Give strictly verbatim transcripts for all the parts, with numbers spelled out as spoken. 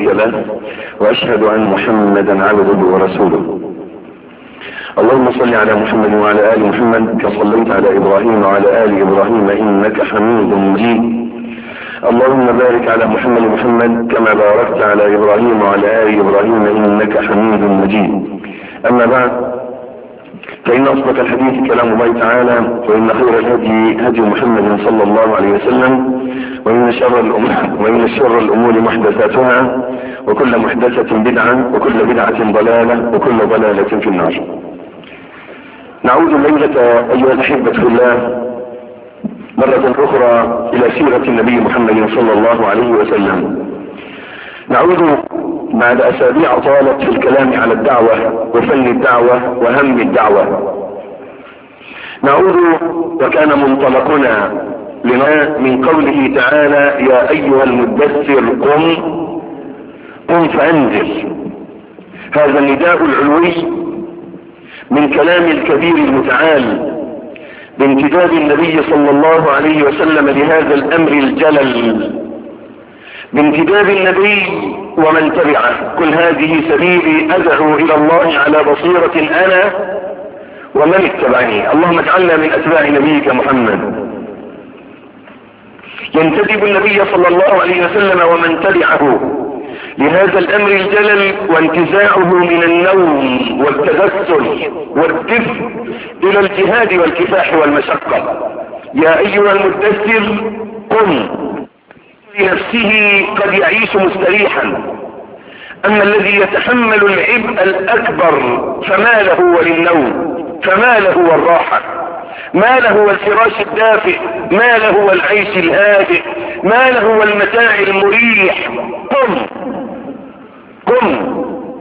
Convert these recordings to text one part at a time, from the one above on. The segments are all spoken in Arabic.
شريك له، واشهد ان محمدا عبده ورسوله. اللهم صل على محمد وعلى ال محمد كما صليت على ابراهيم وعلى ال ابراهيم انك حميد مجيد. اللهم بارك على محمد محمد كما باركت على ابراهيم وعلى ال ابراهيم انك حميد مجيد. اما بعد، فإن أصدق الحديث كلام الله تعالى، وإن خير الهدي هدي محمد صلى الله عليه وسلم، وإن شر الأمور وإن شر الأمور محدثاتها، وكل محدثة بدعة، وكل بدعة ضلالة، وكل ضلالة في النار. نعود الليلة أيها الأحبة في الله مرة أخرى إلى سيرة النبي محمد صلى الله عليه وسلم. نعود بعد أسابيع طالت في الكلام على الدعوة وفن الدعوة وهم الدعوة. نعود وكان منطلقنا لنا من قوله تعالى: يا أيها المدثر قم قم فأنذر. هذا النداء العلوي من كلام الكبير المتعال بامتداد النبي صلى الله عليه وسلم لهذا الأمر الجلل، بامتداد النبي ومن تبعه. كل هذه سبيلي أدعو إلى الله على بصيرة أنا ومن اتبعني. اللهم اجعلنا من أتباع نبيك محمد. ينتدب النبي صلى الله عليه وسلم ومن تبعه لهذا الأمر الجلل وانتزاعه من النوم والتذكر والدفء إلى الجهاد والكفاح والمشقة. يا أيها المدثر قم. لنفسه قد يعيش مستريحا، أما الذي يتحمل العبء الأكبر فما له وللنوم، فما له والراحة، ما له والفراش الدافئ، ما له والعيش الهادئ، ما له والمتاع المريح. قم قم.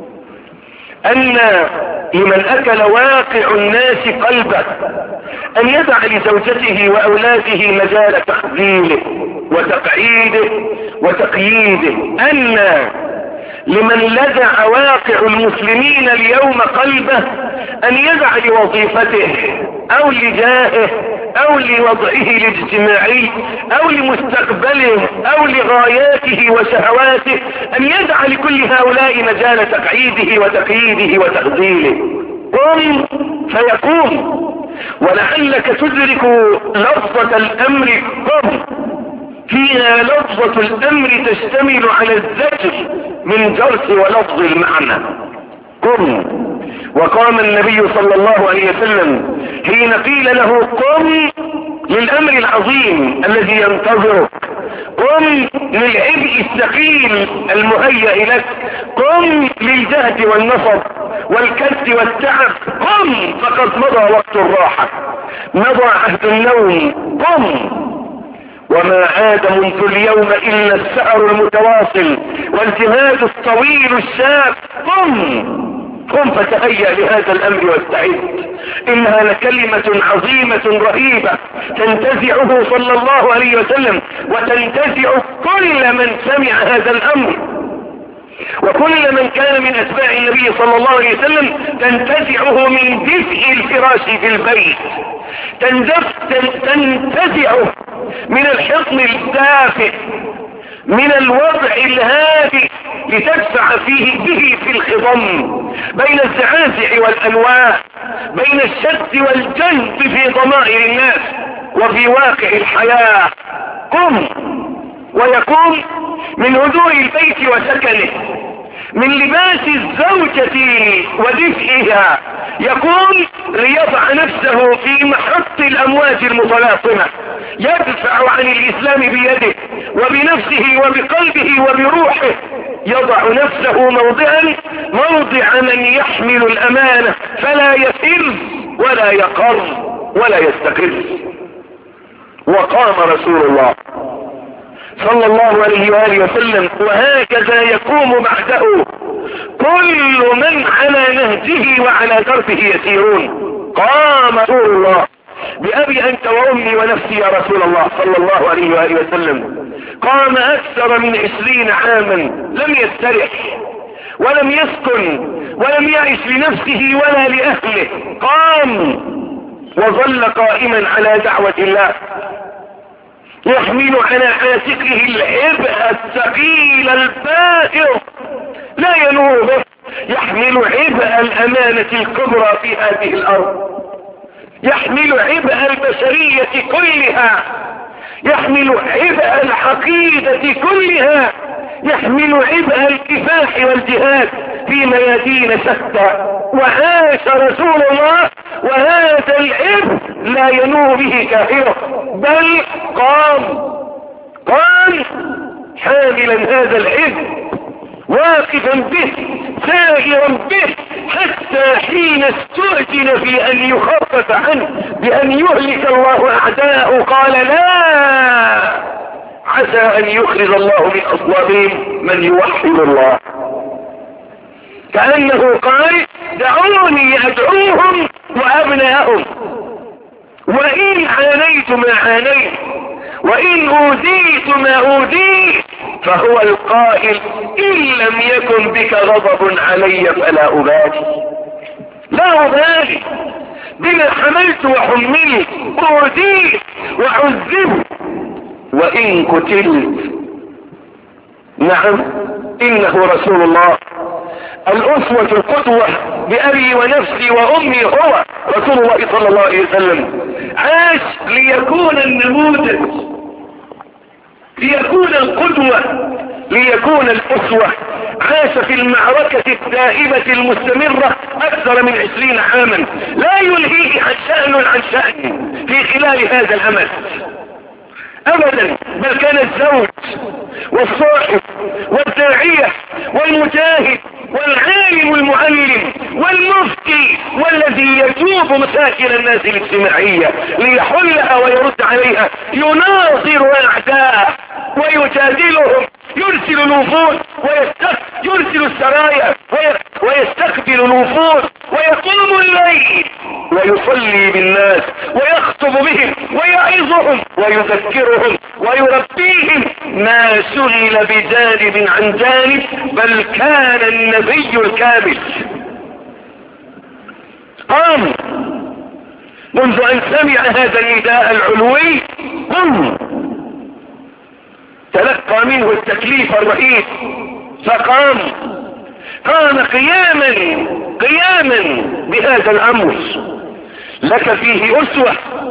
أن لمن أكل واقع الناس قلبه أن يدع لزوجته وأولاده مجال تخذيله وتقعيده وتقييده. أن لمن لدع واقع المسلمين اليوم قلبه أن يدع لوظيفته أو لجاهه أو لوضعه الاجتماعي أو لمستقبله أو لغاياته وشهواته، أن يدع لكل هؤلاء مجال تقعيده وتقييده وتخذيله. قم فيقوم. ولعلك تدرك لفظة الأمر قم، فيها لفظة الأمر تشتمل على الزجر من جرس ولفظ المعنى. قم. وقام النبي صلى الله عليه وسلم حين قيل له قم للأمر العظيم الذي ينتظرك، قم للعبء الثقيل المهيأ لك، قم للجهد والنصب والكد والتعب. قم فقد مضى وقت الراحة، مضى عهد النوم. قم. وما عاد منذ اليوم إلا السعر المتواصل والجهاد الطويل الشاق. قم قم فتهيأ لهذا الأمر واستعد. إنها لكلمة عظيمة رهيبة تنتزعه صلى الله عليه وسلم وتنتزع كل من سمع هذا الأمر، وكل من كان من أتباع النبي صلى الله عليه وسلم تنتزعه من دفء الفراش في البيت، تنتزعه من الحصن الدافئ، من الوضع الهادئ لتدفع فيه به في الخضم بين الزعازع والأنواع، بين الشد والجذب في ضمائر الناس وفي واقع الحياة. قم. ويكون من هدوء البيت وسكنه، من لباس الزوجة ودفئها، يكون ليضع نفسه في محط الأمواج المتلاطمة، يدفع عن الإسلام بيده وبنفسه وبقلبه وبروحه، يضع نفسه موضعا موضع من يحمل الأمانة فلا يفر ولا يقر ولا يستقر. وقام رسول الله صلى الله عليه وآله وسلم، وهكذا يقوم بعده كل من على نهجه وعلى دربه يسيرون. قام رسول الله بأبي أنت وأمي ونفسي يا رسول الله صلى الله عليه وآله وسلم. قام أكثر من عشرين عاما لم يسترح ولم يسكن ولم يعش لنفسه ولا لأهله. قام وظل قائما على دعوة الله يحمل على عاتقه العبء الثقيل البائر لا ينور به، يحمل عبء الأمانة الكبرى في هذه الأرض، يحمل عبء البشرية كلها، يحمل عبء العقيدة كلها، يحمل عبء الكفاح والجهاد في ميادين شتى. وعاش رسول الله وهذا العبء لا ينور به كافره، بل قام قام حاملا هذا العبء واقفا به سائرا به، حتى حين استؤذن في ان يخفف عنه بان يهلك الله اعداءه قال لا، عسى ان يخرج الله من اصلابهم من يوحد الله. كأنه قال دعوني ادعوهم وابناءهم، وان عانيت ما عانيت وان اوذيت ما اوذيت، فهو القائل ان لم يكن بك غضب علي فلا ابالي، لا ابالي بما حملت وحملت، اوذيت وعذبت وان قتلت. نعم انه رسول الله الاسوة القدوة بأبي ونفسي وامي، هو رسول الله صلى الله عليه وسلم عاش ليكون النموذج، ليكون القدوة، ليكون الاسوة. عاش في المعركة الدائمة المستمرة اكثر من عشرين عاما، لا يلهيه عن شأن عن شأن في خلال هذا الامد ابدا، بل كان الزوج والصاحب والداعية والمجاهد والعالم المعلم والمفتي والذي يجوب مشاكل الناس الاجتماعية ليحلها ويرد عليها، يناظر اعداء ويجادلهم، يرسل الوفود يرسل السرايا ويستقبل الوفود، ويقوم الليل ويصلي بالناس ويخطب بهم ويعظهم ويذكرهم ويربيهم، ما شغل بجانب عن جانب، بل كان النبي الكامل. قام منذ ان سمع هذا النداء العلوي، قم، تلقى منه التكليف الرئيس فقام، قام قياما قياما بهذا الامر. لك فيه اسوة،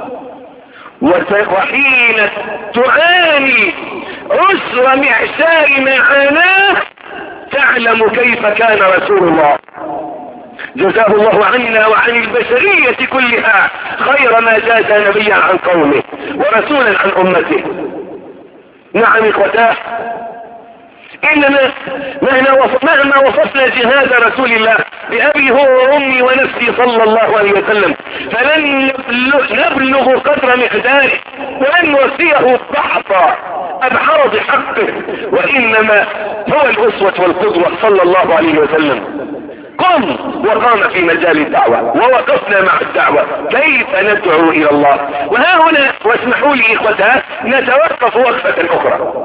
وحين تعاني عسر معشار ما عاناه تعلم كيف كان رسول الله. جزاه الله عنا وعن البشرية كلها خير ما جاز نبيا عن قومه ورسولا عن امته. نعم اخوتاه، اننا مهما وصفنا جهاد رسول الله بأبي هو وامي ونفسي صلى الله عليه وسلم فلن نبلغ قدر مقداره ولن نوفيه بحثا ابحر بحقه، وانما هو الاسوة والقدوة صلى الله عليه وسلم. قم، وقام في مجال الدعوة، ووقفنا مع الدعوة كيف ندعو الى الله. وها هنا واسمحوا لي اخوتها نتوقف وقفة اخرى،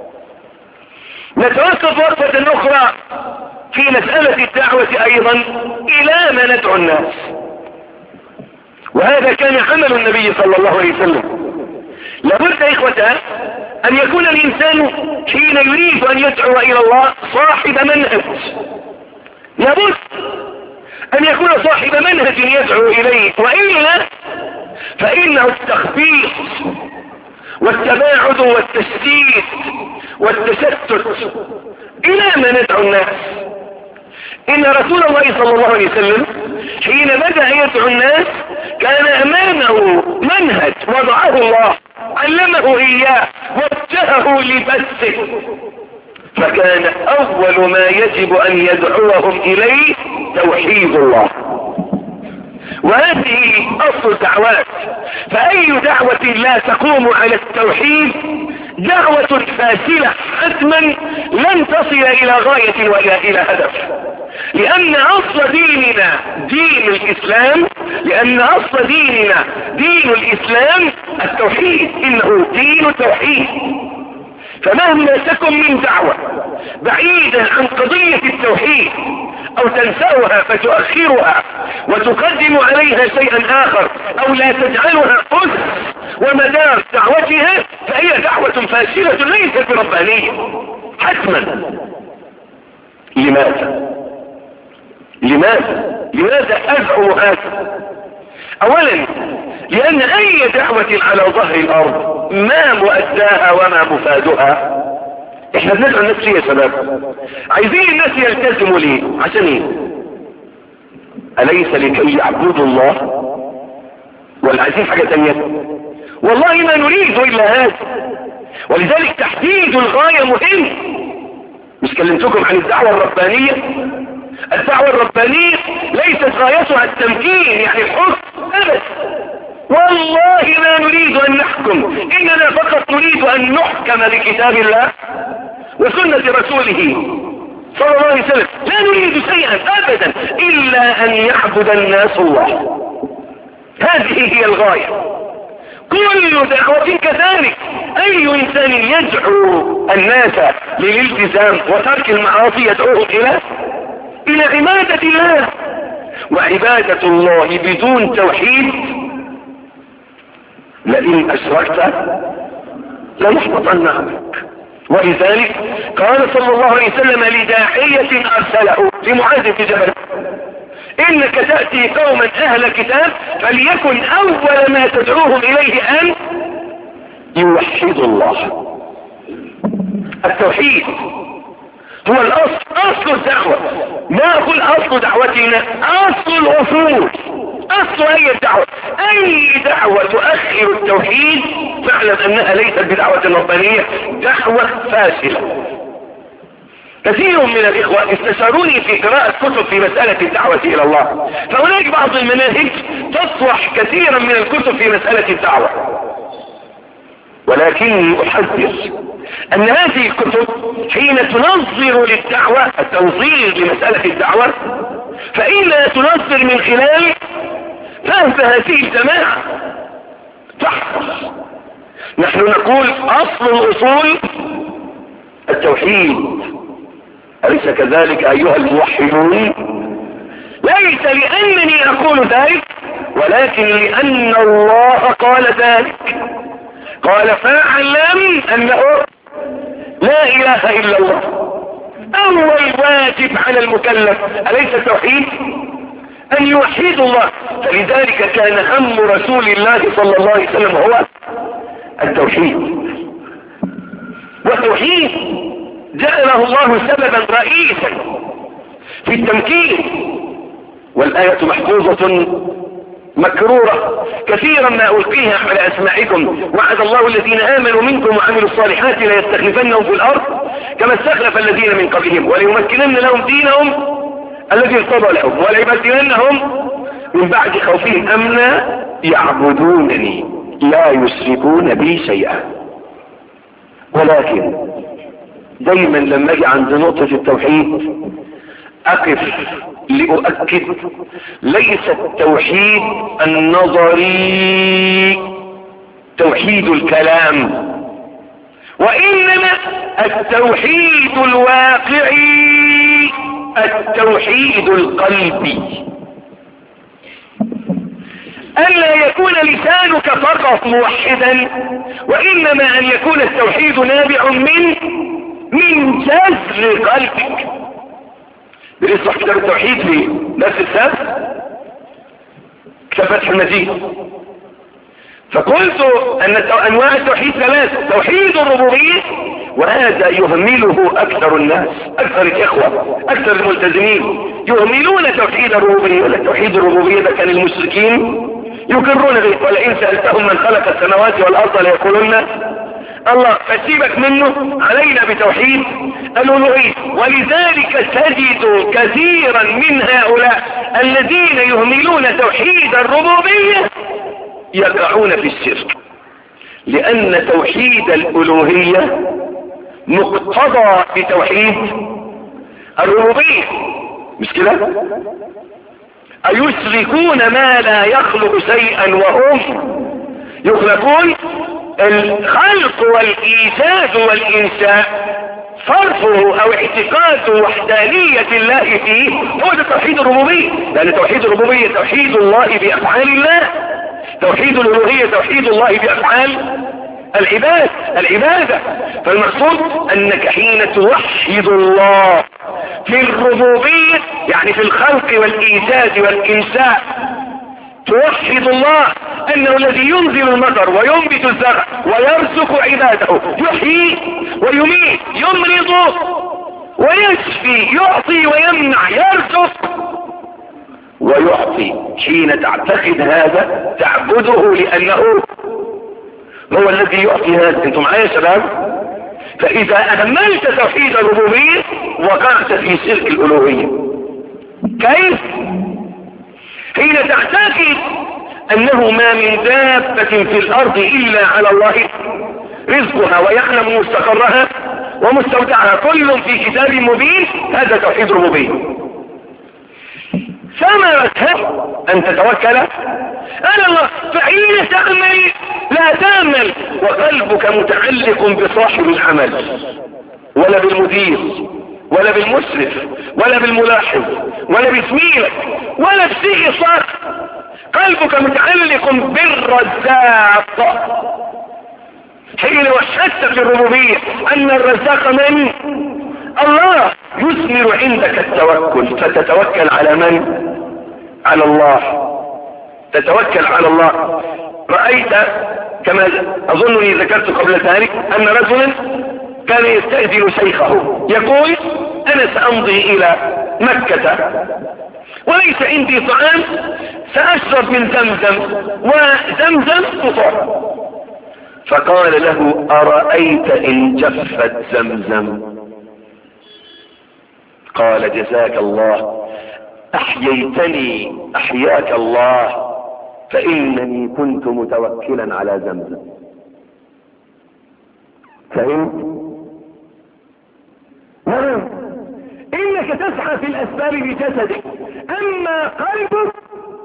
نتوقف وقفة اخرى في مسألة الدعوة ايضا الى ما ندعو الناس. وهذا كان عمل النبي صلى الله عليه وسلم. لابد اخوتها ان يكون الانسان حين يريد ان يدعو الى الله صاحب منهج، لابد ان يكون صاحب منهج يدعو اليه، وإلا فانه التخبيط والتباعد والتشتيت والتشتت. الى ما ندعو الناس؟ ان رسول الله صلى الله عليه وسلم حين بدأ يدعو الناس كان امامه منهج وضعه الله، علمه اياه وجهه لبثه، فكان اول ما يجب ان يدعوهم اليه توحيد الله. وهذه اصل الدعوات، فاي دعوة لا تقوم على التوحيد دعوة فاشلة حتما، لن تصل الى غاية ولا الى هدف. لان اصل ديننا دين الاسلام، لان اصل ديننا دين الاسلام التوحيد، انه دين التوحيد. فمهما تكن من دعوة بعيدة عن قضية التوحيد او تنساها فتؤخرها وتقدم عليها شيئا اخر او لا تجعلها أس ومدار دعوتها، فهي دعوة فاشلة ليست بربانية حتما. لماذا لماذا لماذا ازعم هذا؟ اولا لان اي دعوة على ظهر الارض ما مؤداها وما مفادها. احنا بندعو الناس ليه يا شباب؟ عايزين الناس يلتزموا ليه؟ عشان ايه؟ اليس لكي يعبدوا الله؟ ولا عايزين حاجة تانية؟ والله ما نريد الا هذا. ولذلك تحديد الغاية مهم. مش كلمتكم عن الدعوة الربانية؟ الدعوة الربانية ليست غايتها التمكين يعني الحكم ابدا، والله ما نريد ان نحكم، اننا فقط نريد ان نحكم بكتاب الله وسنة رسوله صلى الله عليه وسلم. لا نريد شيئا ابدا الا ان يعبد الناس الله. هذه هي الغاية. كل دعوة كذلك. اي انسان يدعو الناس للالتزام وترك المعاصي يدعوهم الى الى عبادة الله، وعبادة الله بدون توحيد لئن اشركت ليحبطن عملك. ولذلك قال صلى الله عليه وسلم لداعية ارسله لمعاذ بن جبل: انك تأتي قوما اهل كتاب فليكن اول ما تدعوهم اليه ان يوحدوا الله. التوحيد هو الاصل، اصل الدعوة. ما هو الاصل دعوتنا؟ اصل الاصول، اصل اي دعوة. اي دعوة تؤخر التوحيد فاعلم انها ليست بدعوة ربانية، دعوة فاشلة. كثير من الاخوة استشاروني في قراءة كتب في مسألة الدعوة الى الله، فهناك بعض المناهج تطرح كثيرا من الكتب في مسألة الدعوة، ولكني احذر ان هذه الكتب حين تنظر للدعوة التنظير لمسألة الدعوة فإنها تنظر من خلال فهم هذه الجماعة. تحفظ. نحن نقول اصل الاصول التوحيد، أليس كذلك أيها الموحدون؟ ليس لأنني أقول ذلك ولكن لأن الله قال ذلك. قال: فاعلم أنه لا إله إلا الله. أول واجب على المكلف أليس التوحيد؟ أن يوحد الله. فلذلك كان هم رسول الله صلى الله عليه وسلم هو التوحيد. والتوحيد جعله الله سببا رئيسا في التمكين، والآية محفوظة مكرورة كثيرا ما ألقيها على أسماعكم: وعد الله الذين آمنوا منكم وعملوا الصالحات ليستخلفنهم في الأرض كما استخلف الذين من قبلهم وليمكنن لهم دينهم الذي ارتضى لهم وليبدلنهم من بعد خوفهم أمنا يعبدونني لا يشركون بي شيئا. ولكن دايما لما اجي عند نقطة التوحيد اقف لأؤكد: ليس التوحيد النظري توحيد الكلام، وإنما التوحيد الواقعي التوحيد القلبي. ألا يكون لسانك فقط موحدا، وإنما أن يكون التوحيد نابع من من جذر قلبك. بنصح كتاب التوحيد في نفس السبب كتاب فتح المجيد، فقلت أن أنواع التوحيد ثلاثة: توحيد الربوبية، وهذا يهمله أكثر الناس، أكثر الإخوة، أكثر الملتزمين يهملون توحيد الربوبية. ولا توحيد الربوبية ده كان المشركين يقرون به: ولئن سألتهم من خلق السماوات والأرض ليقولن الله. فسيبك منه، علينا بتوحيد الألوهية. ولذلك تجد كثيرا من هؤلاء الذين يهملون توحيد الربوبية يقعون في الشرك، لأن توحيد الألوهية مقتضى بتوحيد الربوبية، مش كده؟ أيشركون ما لا يخلق شيئا وهم يخلقون؟ الخلق والايجاد والانشاء صرفه او اعتقاد وحدانية الله فيه هو ده توحيد الربوبية. لان توحيد الربوبية توحيد الله بافعال الله، توحيد الالوهية توحيد الله بافعال العباد العبادة. فالمقصود انك حين توحد الله في الربوبية يعني في الخلق والايجاد والانشاء توحد الله انه الذي ينزل المطر وينبت الزرع ويرزق عباده، يحيي ويميت، يمرض ويشفي، يعطي ويمنع، يرزق ويعطي. حين تعتقد هذا تعبده لانه هو الذي يعطي هذا. انتم معايا يا شباب؟ فاذا اهملت توحيد الربوبية وقعت في شرك الالوهية. كيف؟ حين تعتقد انه ما من دابة في الارض الا على الله رزقها ويعلم مستقرها ومستودعها كل في كتاب مبين، هذا توحيد ربوبية. ثمرتها ان تتوكل على الله. فحين تعمل لا تعمل وقلبك متعلق بصاحب العمل ولا بالمدير ولا بالمشرف ولا بالملاحظ ولا بزميلك ولا بشيء صار، قلبك متعلق بالرزاق. حين وحدت في الربوبية ان الرزاق من الله يثمر عندك التوكل، فتتوكل على من؟ على الله. تتوكل على الله. رأيت كما اظنني ذكرت قبل ذلك ان رجلا كان يستأذن شيخه يقول انا سامضي الى مكة وليس عندي طعام، ساشرب من زمزم وزمزم مطهر. فقال له ارأيت ان جفت زمزم؟ قال جزاك الله، احييتني احياك الله، فانني كنت متوكلا على زمزم. فهمت؟ نعم. انك تسعى في الاسباب بجسدك، اما قلبك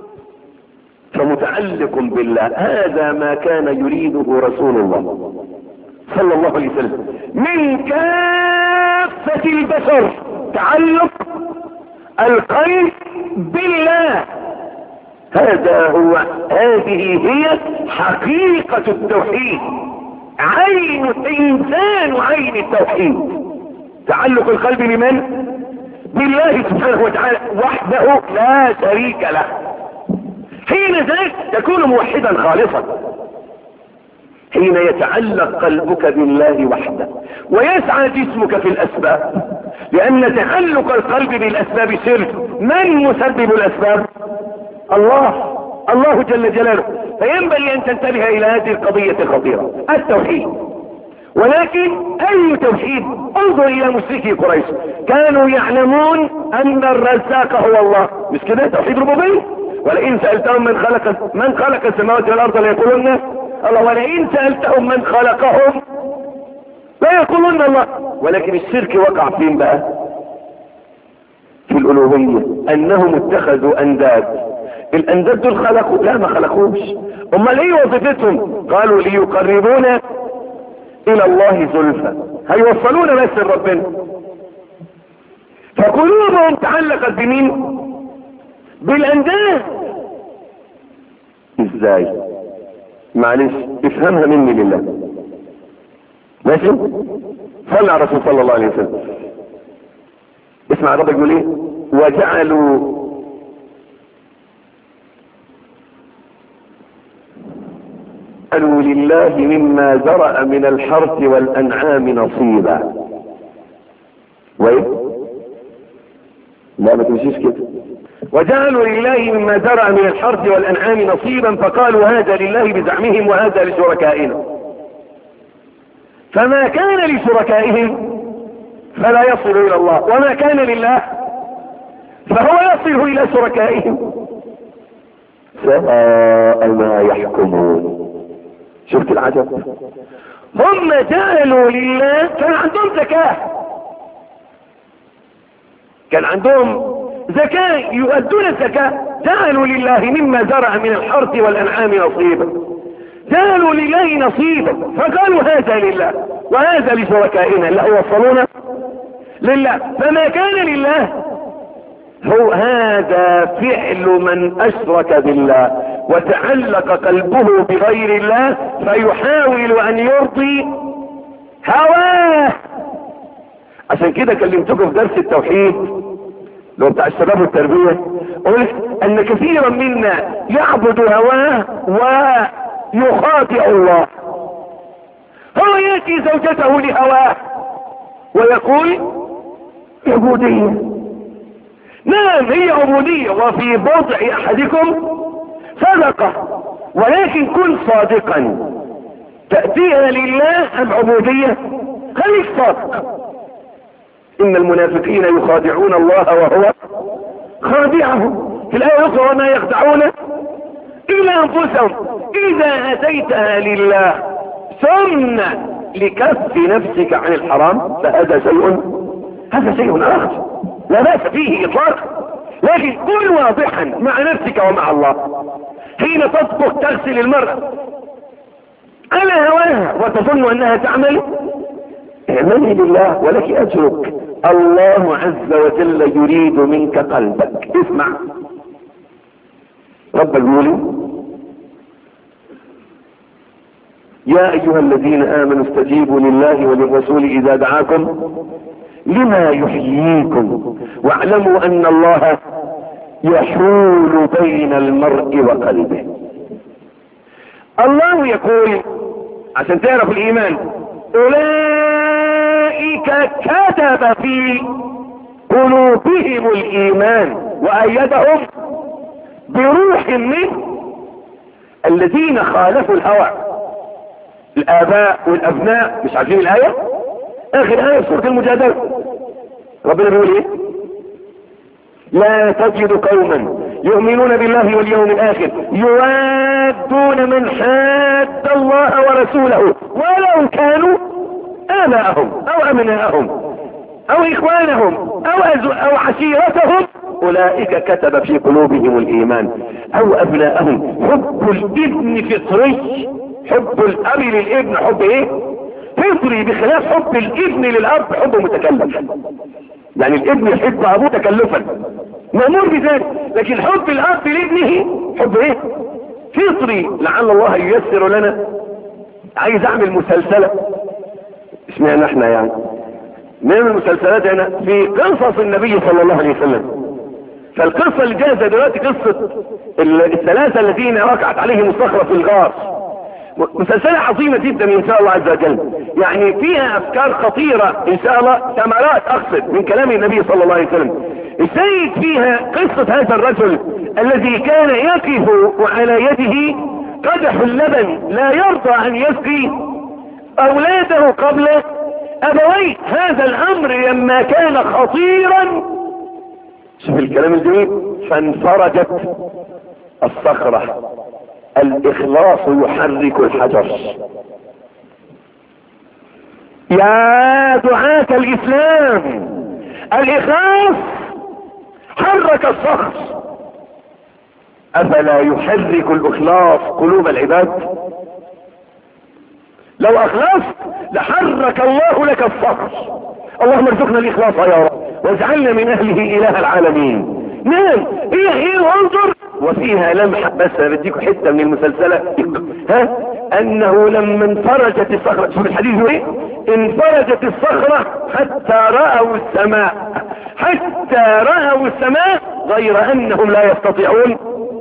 فمتعلق بالله. هذا ما كان يريده رسول الله صلى الله عليه وسلم من كافة البشر، تعلق القلب بالله. هذا هو هذه هي حقيقة التوحيد، عين الانسان وعين التوحيد. تعلق القلب بمن؟ بالله سبحانه وتعالى وحده لا شريك له. حين ذلك تكون موحدا خالصا. حين يتعلق قلبك بالله وحده ويسعى جسمك في الاسباب، لان تعلق القلب بالاسباب شرك. من مسبب الاسباب؟ الله، الله جل جلاله. فينبغي ان تنتبه الى هذه القضية الخطيرة، التوحيد. ولكن اي توحيد؟ انظر الى مشركي قريش، كانوا يعلمون ان الرزاق هو الله، مش كده؟ توحيد ربوبية. ولئن سألتهم من خلق من خلق السماوات والارض ليقولون الله، ولئن سألتهم من خلقهم لا يقولون الله. ولكن الشرك وقع فين بقى؟ في الالوهية، انهم اتخذوا انداد. الانداد دول خلقوا؟ لا، ما خلقوش. امال ايه وظيفتهم؟ قالوا ليقربونا الى الله زلفى، هيوصلونا بس لربنا. فقلوبهم تعلقت بمين؟ بالانداد. ازاي؟ معلش افهمها مني لله، ماشي؟ صلى على رسول صلى الله عليه وسلم. اسمع ربك يقول ايه؟ وجعلوا قالوا لله مما زرع من الحرث والانعام نصيبا. وإيه؟ لا ما تمشيش كده. وجعلوا لله مما زرع من الحرث والانعام نصيبا فقالوا هذا لله بزعمهم وهذا لشركائنا. فما كان لشركائهم فلا يصل الى الله، وما كان لله فهو يصل الى شركائهم. ساء ما يحكمون. شفت العجب؟ هم جعلوا لله، كان عندهم زكاة، كان عندهم زكاة يؤدون الزكاة، جعلوا لله مما زرع من الحرث والانعام نصيبا. جعلوا لله نصيبا فقالوا هذا لله وهذا لشركائنا اللي يوصلون لله. فما كان لله هو هذا فعل من اشرك بالله وتعلق قلبه بغير الله فيحاول ان يرضي هواه. عشان كده كلمتكم في درس التوحيد لو بتاع الشباب والتربية، قلت ان كثيرا منا يعبد هواه ويخاطئ الله. هو ياتي زوجته لهواه ويقول عبودية. نعم هي عبودية وفي بضع احدكم صدقة، ولكن كن صادقا. تأتيها لله ام عبودية؟ خليك صادق. ان المنافقين يخادعون الله وهو خادعهم. في الآية الأخرى وما يخدعون إلا أنفسهم. إذا أتيتها لله ثم لكف نفسك عن الحرام فهذا شيء هذا شيء آخر لا بأس فيه إطلاقا، لكن كن واضحا مع نفسك ومع الله. حين تطبخ تغسل المرأة على هواها وتظن أنها تعمل، اعملي لله ولك أجرك. الله عز وجل يريد منك قلبك. اسمع رب يقول يا ايها الذين امنوا استجيبوا لله وللرسول اذا دعاكم لما يحييكم واعلموا ان الله يحول بين المرء وقلبه. الله يقول عشان تعرف الايمان اولئك كتب في قلوبهم الايمان وايدهم بروح منه. الذين خالفوا الهوى الاباء والابناء، مش عارفين الايه؟ اخر ايه في سوره المجادله ربنا بيقول ايه؟ لا تجد قوما يؤمنون بالله واليوم الاخر يوادون من حاد الله ورسوله ولو كانوا آباءهم او ابناءهم او اخوانهم او أزو او عشيرتهم اولئك كتب في قلوبهم الايمان. او ابناءهم. حب الابن فطري، حب الاب للابن حب ايه؟ فطري، بخلاف حب الابن للاب حب متكلف. يعني الابن يحب ابوه تكلفا مأمور بذلك، لكن حب الاب لابنه حب ايه؟ فطري. لعل الله ييسر لنا. عايز اعمل مسلسلة اسمها احنا يعني من المسلسلات هنا في قصص النبي صلى الله عليه وسلم. فالقصة اللي جاهزة دلوقتي قصة الثلاثة الذين وقعت عليهم الصخرة في الغار. مسلسلة عظيمة جدا ان شاء الله عز وجل، يعني فيها افكار خطيرة ان شاء الله، ثمرات اقصد من كلام النبي صلى الله عليه وسلم. السيد فيها قصة هذا الرجل الذي كان يقف وعلى يده قدح اللبن لا يرضى ان يسقي اولاده قبل ابويه. هذا الامر لما كان خطيرا، شوف الكلام الجميل، فانفرجت الصخرة. الاخلاص يحرك الحجر. يا دعاة الاسلام الاخلاص حرك الصخر. افلا يحرك الاخلاص قلوب العباد؟ لو اخلصت لحرك الله لك الصخر. اللهم ارزقنا الاخلاص يا رب واجعلنا من اهله اله العالمين. نعم هي هي وانظر وفيها لمحة، بس بديكم حتة من المسلسلة ها انه لما انفرجت الصخرة، شوف الحديث ايه؟ انفرجت الصخرة حتى رأوا السماء، حتى رأوا السماء غير انهم لا يستطيعون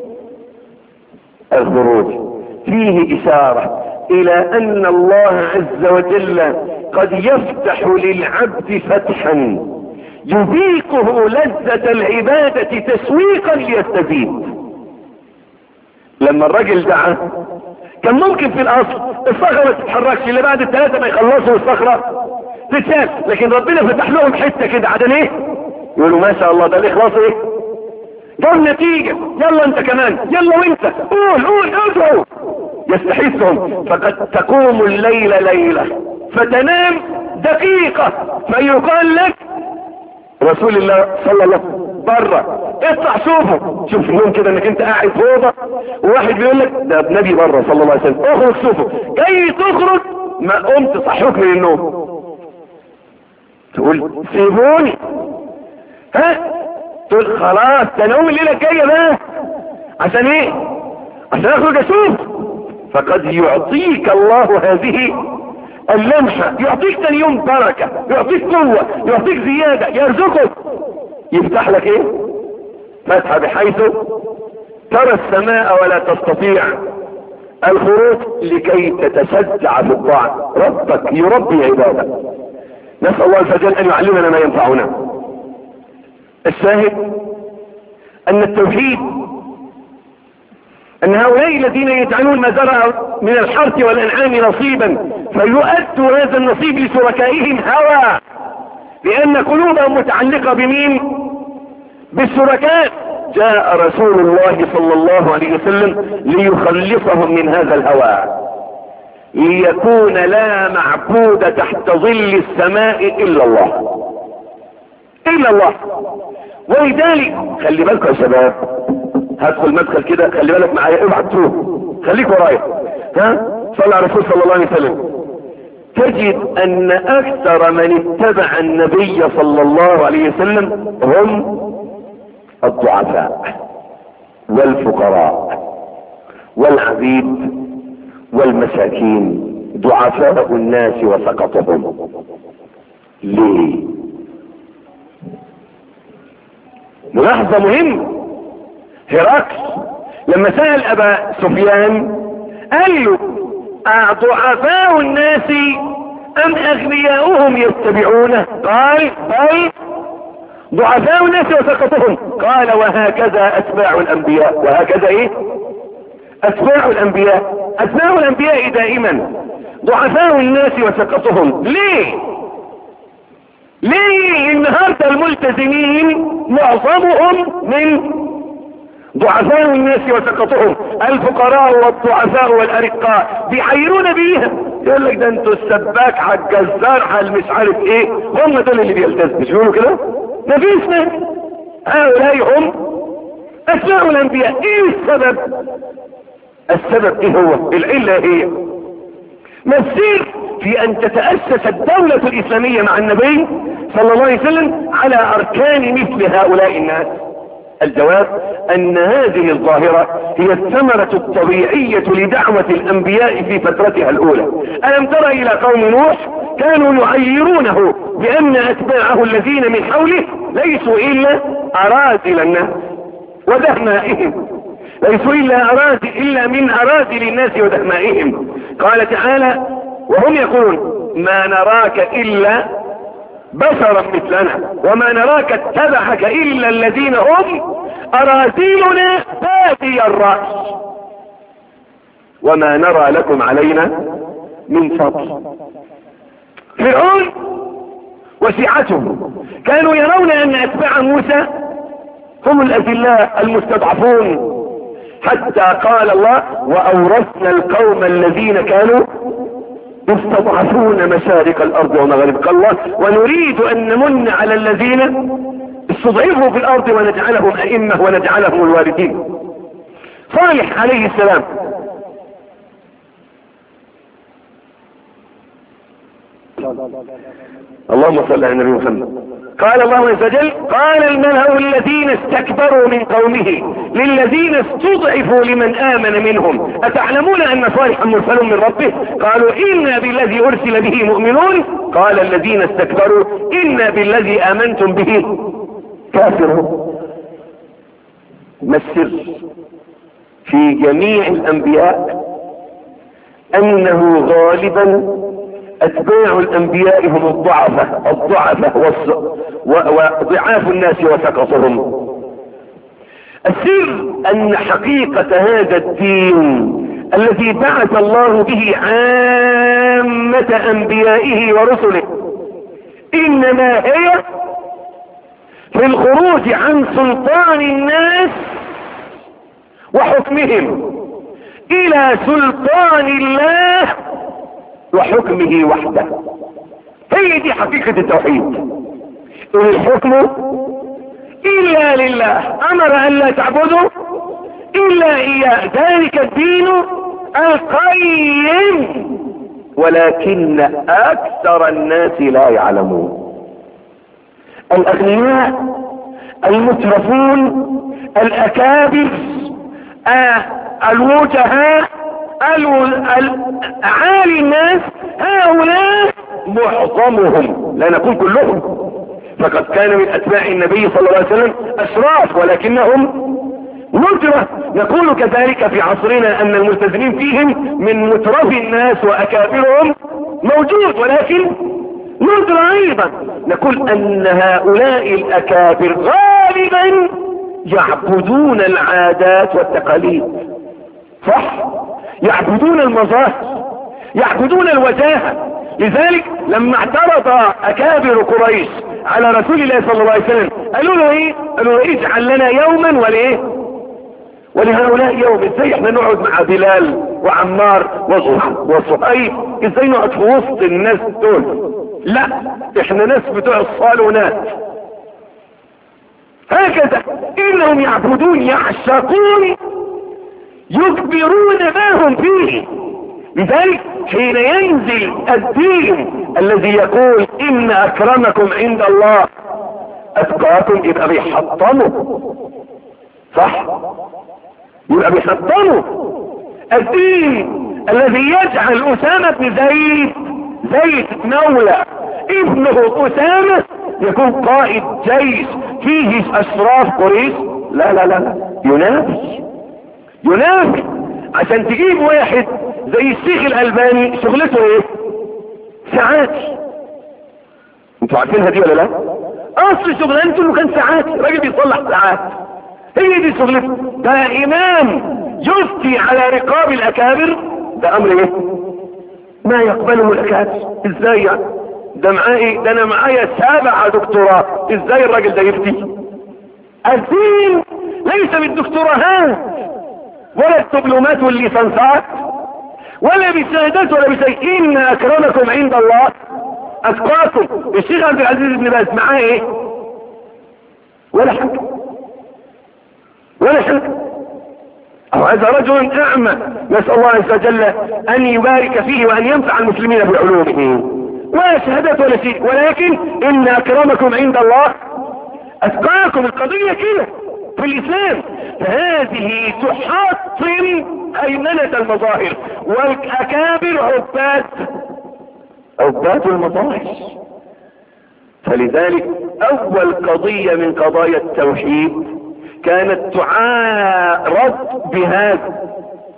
الخروج. فيه اشارة الى ان الله عز وجل قد يفتح للعبد فتحا يذيقه لذة العبادة تسويقا ليستزيد. لما الراجل دعا كان ممكن في الاصل الصخرة ما تتحركش، اللي بعد الثلاثة ما يخلصوا الصخرة تتشال، لكن ربنا فتح لهم حتة كده عدن ايه؟ يقولوا ما شاء الله ده الاخلاص ايه؟ جاب نتيجة، يلا انت كمان، يلا وانت قول قول ادعوا. يستحثهم. فقد تقوم الليل ليلة فتنام دقيقة فيقال لك رسول الله صلى الله بره، اطلع شوفه. شوف اليوم كده انك انت قاعد في اوضه وواحد بيقول لك ده النبي بره صلى الله عليه وسلم، اخرج شوفه. جاي تخرج ما قمت صحوك من النوم، تقول سيبوني، ها تقول خلاص ده نوم الليله الجايه بقى. عشان ايه؟ عشان اخرج اشوف. فقد يعطيك الله هذه اللمحة، يعطيك ثاني يوم بركة، يعطيك قوة، يعطيك زيادة، يرزقك، يفتح لك ايه؟ فتحة بحيث ترى السماء ولا تستطيع الخروج لكي تتشجع في الطاعة. ربك يربي عبادك. نسأل الله عز وجل ان يعلمنا ما ينفعنا. الشاهد ان التوحيد، ان هؤلاء الذين يجعلون ما زرعوا من الحرث والانعام نصيبا فيؤدوا هذا النصيب لشركائهم هوى، لان قلوبهم متعلقة بمين؟ بالشركاء. جاء رسول الله صلى الله عليه وسلم ليخلصهم من هذا الهوى، ليكون لا معبود تحت ظل السماء الا الله، الا الله. ولذلك خلي بالكم يا شباب، هدخل مدخل كده، خلي بالك معايا، اوعى تتوه، خليك ورايا، ها صلى على الرسول صلى الله عليه وسلم. تجد ان اكثر من اتبع النبي صلى الله عليه وسلم هم الضعفاء والفقراء والعبيد والمساكين، ضعفاء الناس وسقطهم. ليه؟ ملاحظة مهمة. هرقل لما سأل ابا سفيان قال له اضعفاء الناس ام اغنياؤهم يتبعونه؟ قال بل ضعفاء الناس وسقطهم. قال وهكذا اتباع الانبياء. وهكذا ايه؟ اتباع الانبياء. اتباع الانبياء دائما ضعفاء الناس وسقطهم. ليه؟ ليه النهارده الملتزمين معظمهم من ضعفاء الناس وسقطهم؟ الفقراء والضعفاء والارقاء بيحيرون بيها، يقول لك ده انتوا السباك على الجزار على مش عارف ايه، هم دول اللي بيلتزموا. مش بيقولوا كده؟ مفيش ناس. هؤلاء هم اتباع الانبياء. ايه السبب؟ السبب ايه هو؟ العلة هي ما السر في ان تتأسس الدولة الاسلامية مع النبي صلى الله عليه وسلم على اركان مثل هؤلاء الناس؟ الجواب ان هذه الظاهرة هي الثمرة الطبيعية لدعوة الانبياء في فترتها الاولى. الم ترى الى قوم نوح كانوا يعيرونه بان اتباعه الذين من حوله ليسوا الا اراذل الناس ودهمائهم، ليسوا الا اراذل الا من اراذل الناس ودهمائهم. قال تعالى وهم يقولون ما نراك الا بشرا مثلنا وما نراك اتبعك الا الذين هم اراذلنا بادي الرأي وما نرى لكم علينا من فضل. فرعون وشيعته كانوا يرون ان اتباع موسى هم الاذلاء المستضعفون، حتى قال الله واورثنا القوم الذين كانوا يستضعفون مشارق الارض ومغاربها. الله ونريد ان نمن على الذين استضعفوا في الارض ونجعلهم ائمة ونجعلهم الوارثين. صالح عليه السلام اللهم صل على النبي محمد. قال الله عز وجل قال الملأ الذين استكبروا من قومه للذين استضعفوا لمن آمن منهم أتعلمون أن صالحا مرسل من ربه؟ قالوا إنا بالذي أرسل به مؤمنون. قال الذين استكبروا إنا بالذي آمنتم به كافرون. ما السر في جميع الأنبياء؟ أنه غالبا اتباع الانبياء هم الضعفة الضعفة وضعاف الناس وسقطهم. السر ان حقيقة هذا الدين الذي بعث الله به عامة انبيائه ورسله انما هي في الخروج عن سلطان الناس وحكمهم الى سلطان الله وحكمه وحده. هي دي حقيقة التوحيد. الحكم الا لله، امر ان لا تعبدوا الا اياه، ذلك الدين القيم ولكن اكثر الناس لا يعلمون. الاغنياء المترفون الاكابر آه الوجهاء اعالي الناس، هؤلاء معظمهم لا نقول كلهم، فقد كان من اتباع النبي صلى الله عليه وسلم اشراف ولكنهم ندرة. نقول كذلك في عصرنا ان الملتزمين فيهم من مترف الناس واكابرهم موجود ولكن ندرة ايضا. نقول ان هؤلاء الاكابر غالبا يعبدون العادات والتقاليد، صح، يعبدون المظاهر، يعبدون الوجاهة. لذلك لما اعترض اكابر قريش على رسول الله صلى الله عليه وسلم قالوا له ايه؟ قالوا له اجعل لنا يوما وليه ولهؤلاء يوم. ازاي احنا نقعد مع بلال وعمار وصهيب، ازاي نقعد في وسط الناس دول؟ لا، احنا ناس بتوع الصالونات. هكذا انهم يعبدون يعشقون يكبرون ما هم فيه. لذلك حين ينزل الدين الذي يقول ان اكرمكم عند الله اتقاكم، يبقى بيحطموا، صح، يبقى بيحطموا الدين الذي يجعل اسامة بن زيد زيد مولى ابنه اسامة يكون قائد جيش فيه اشراف قريش. لا لا لا، ينافي ينافي عشان تجيب واحد زي الشيخ الألباني شغلته ايه؟ ساعات. انتوا عارفينها دي ولا لا؟ اصل شغلانته انه كان ساعات، راجل بيصلح ساعات، هي دي شغلته. ده امام يفتي على رقاب الاكابر، ده امر ايه؟ ما يقبله الاكابر. ازاي يعني؟ ده معايا ده انا معايا سبع دكتوراه، ازاي الراجل ده يفتي؟ الدين ليس بالدكتوراهات ولا الدبلومات والليسانسات ولا بالشهادات ولا بشيء. ان اكرمكم عند الله اتقاكم. الشيخ عبد العزيز بن باز معاه ايه؟ ولا حاجه ولا حاجه. او هذا رجل اعمى، نسال الله عز وجل ان يبارك فيه وان ينفع المسلمين بعلومه، ولا شهادات ولا شيء، ولكن ان اكرمكم عند الله اتقاكم. القضيه كده في الاسلام. فهذه تحطم هيمنة المظاهر، والاكابر عباد عباد المظاهر. فلذلك اول قضية من قضايا التوحيد كانت تعارض بهذا.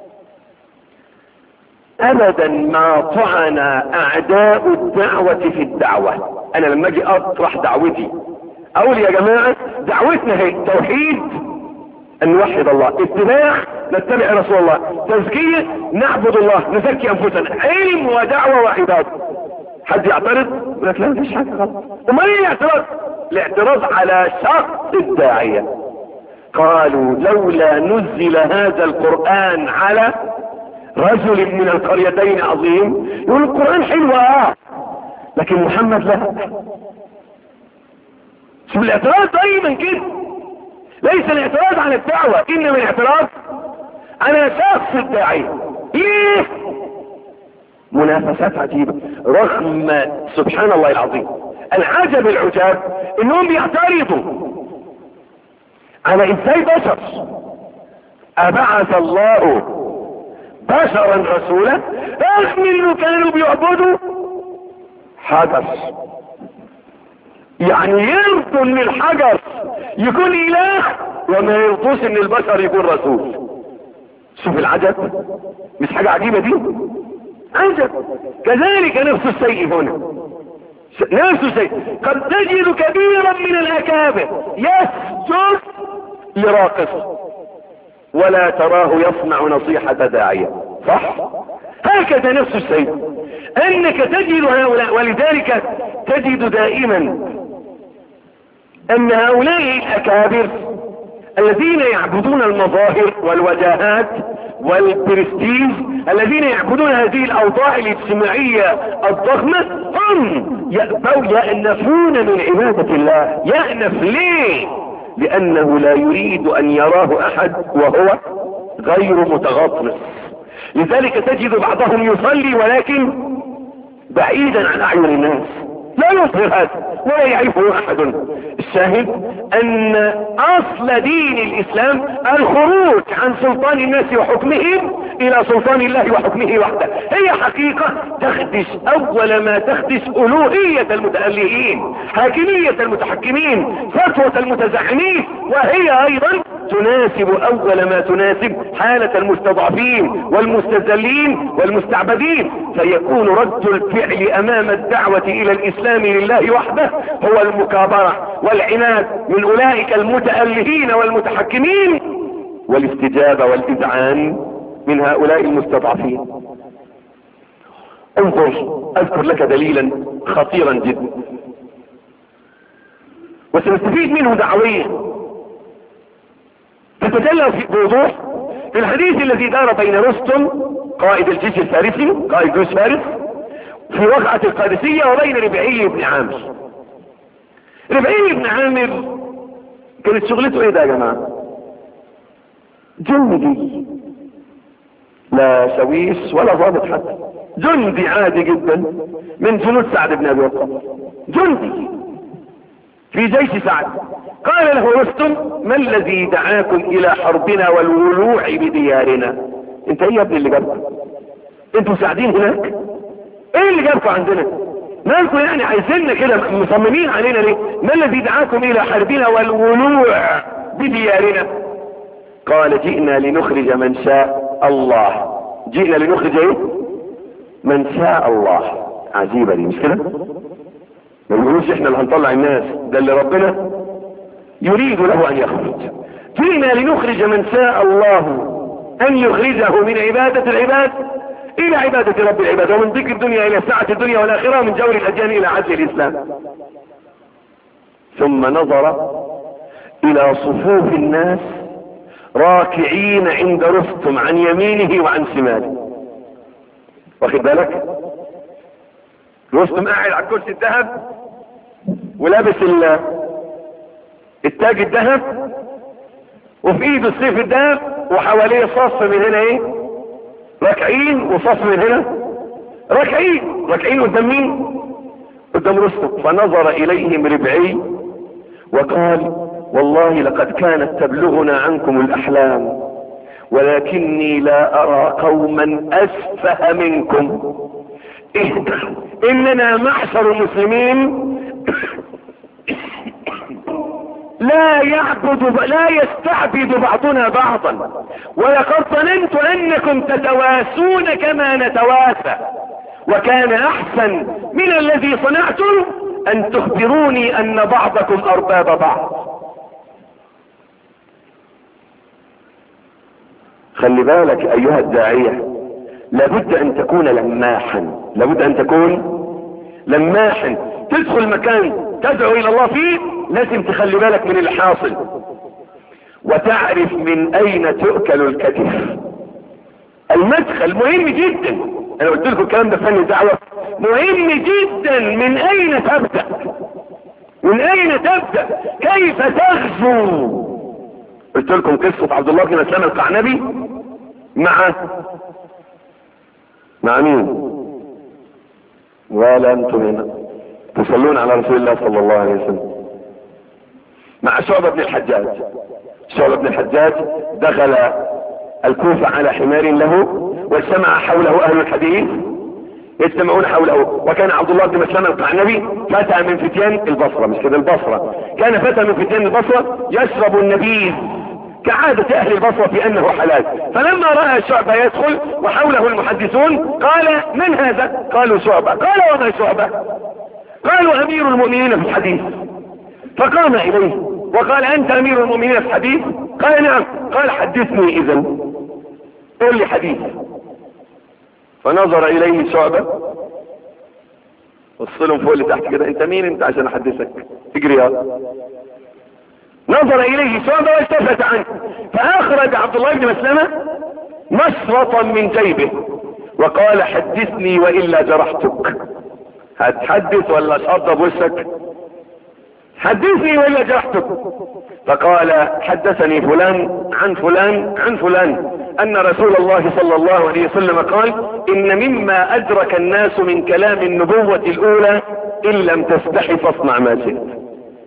ابدا ما طعن اعداء الدعوة في الدعوة. انا لما اجي اطرح دعوتي اقول يا جماعة دعوتنا هي توحيد ان نوحد الله، اتباع نتبع رسول الله، تزكية نعبد الله نزكي انفسنا، علم ودعوة وعبادة. حد يعترض؟ يقول لك لا مفيش حاجة غلط. امال ايه الاعتراض؟ الاعتراض على شرط الداعية. قالوا لولا نزل هذا القرآن على رجل من القريتين عظيم. يقول القرآن حلو اه لكن محمد لا. شوف الاعتراض دايما كده، ليس الاعتراض على الدعوة انما الاعتراض على شخص الداعية. ليه؟ منافسات عجيبة. رغم سبحان الله العظيم العجب العجاب انهم بيعترضوا على ازاي بشر ابعث الله بشرا رسولا، رغم انه كانوا بيعبدوا حجر. يعني يرضوا ان الحجر يكون اله وما يرضوش ان البشر يكون رسول. شوف العجب، مش حاجة عجيبة دي؟ عجب. كذلك نفس الشيء هنا، نفس الشيء. قد تجد كبيرا من الاكابر يسجد لراقص ولا تراه يصنع نصيحة داعية، صح؟ هكذا نفس الشيء انك تجد هؤلاء. ولذلك تجد دائما ان هؤلاء الاكابر الذين يعبدون المظاهر والوجاهات والبرستيج، الذين يعبدون هذه الاوضاع الاجتماعية الضخمة، هم يأبوا يأنفون من عبادة الله. يأنف ليه؟ لأنه لا يريد أن يراه أحد وهو غير متغطرس. لذلك تجد بعضهم يصلي ولكن بعيدا عن أعين الناس، لا يظهر هذا ولا يعرفه أحد. الشاهد أن أصل دين الإسلام الخروج عن سلطان الناس وحكمهم إلى سلطان الله وحكمه وحده. هي حقيقة تخدش أول ما تخدش ألوهية المتألهين، حاكمية المتحكمين، فتوة المتزعمين، وهي أيضا تناسب أول ما تناسب حالة المستضعفين والمستذلين والمستعبدين. فيكون رد الفعل أمام الدعوة إلى الإسلام لله وحده هو المكابرة والعناد من أولئك المتألهين والمتحكمين، والاستجابة والإذعان من هؤلاء المستضعفين. انظر، أذكر لك دليلا خطيرا جدا وسنستفيد منه دعويا، تتجلى في بوضوح في الحديث الذي دار بين رستم قائد الجيش الفارسي، قائد جيش فارس، في وقعة القادسية، وبين ربعي بن عامر. ربعي بن عامر كانت شغلته ايه ده يا جماعة؟ جندي، لا سويس ولا ضابط حتى، جندي عادي جدا من جنود سعد بن ابي وقاص، جندي في جيش سعد. قال له رستم: ما الذي دعاكم الى حربنا والولوع بديارنا؟ انت ايه يا ابني اللي جابكم؟ انتوا ساعدين هناك؟ ايه اللي جابكم عندنا؟ مالكم يعني عايزيننا كده مصممين علينا ليه؟ ما الذي دعاكم الى حربنا والولوع بديارنا؟ قال: جئنا لنخرج من شاء الله. جئنا لنخرج ايه؟ من شاء الله. عجيبة دي، مش كده؟ ما بيقولوش احنا اللي هنطلع الناس، ده اللي ربنا يريد له ان يخرج. جئنا لنخرج من شاء الله ان يخرجه من عبادة العباد الى عبادة رب العباد، ومن ذكر الدنيا الى ساعة الدنيا والاخرة، ومن جور الاديان الى عدل الاسلام. ثم نظر الى صفوف الناس راكعين عند رستم عن يمينه وعن شماله. واخد بالك؟ رستم قاعد على الكرسي الذهب ولابس التاج الذهب وفي ايده السيف الذهب، وحواليه صف من هنا ايه؟ راكعين، وصف من هنا راكعين. راكعين قدام مين؟ قدام رستم. فنظر اليهم ربعي وقال: والله لقد كانت تبلغنا عنكم الاحلام، ولكني لا ارى قوما اسفه منكم. اننا معشر المسلمين لا يعبد لا يستعبد بعضنا بعضا، ولقد ظننت انكم تتواسون كما نتواسى، وكان احسن من الذي صنعتم ان تخبروني ان بعضكم ارباب بعض. خلي بالك ايها الداعية، لابد ان تكون لماحا، لابد ان تكون لماحا. تدخل مكان تدعو الى الله فيه لازم تخلي بالك من اللي حاصل، وتعرف من اين تؤكل الكتف. المدخل مهم جدا، انا قلت لكم الكلام ده في فن الدعوة، مهم جدا من اين تبدأ، من اين تبدأ، كيف تغزو. قلت لكم قصة عبد الله بن مسلمة القعنبي مع مع مين؟ ولا انتم هنا تصلون على رسول الله صلى الله عليه وسلم. مع شعبة بن الحجاج. شعبة بن الحجاج دخل الكوفة على حمار له، واجتمع حوله اهل الحديث يجتمعون حوله. وكان عبد الله بن مسلمة القعنبي فتى من فتيان البصرة، مش كده البصرة، كان فتى من فتيان البصرة يشرب النبيذ كعادة اهل البصرة في انه حلال. فلما رأى شعبة يدخل وحوله المحدثون قال: من هذا؟ قالوا: شعبة. قال: وما شعبة؟ قالوا: امير المؤمنين في الحديث. فقام اليه وقال: انت امير المؤمنين في الحديث؟ قال: نعم. قال: حدثني اذا، قل لي حديث. فنظر اليه شعبة، وصلهم فوق لتحت كده: انت مين انت عشان احدثك؟ اجري يا. نظر اليه شعبة والتفت عنه، فاخرج عبد الله بن مسلمة مشرطا من جيبه وقال: حدثني والا جرحتك. هتحدث ولا اشطب وشك؟ حدثني ولا جرحتك. فقال حدثني فلان عن فلان عن فلان ان رسول الله صلى الله عليه وسلم قال ان مما ادرك الناس من كلام النبوة الاولى ان لم تستحي فاصنع ما شئت.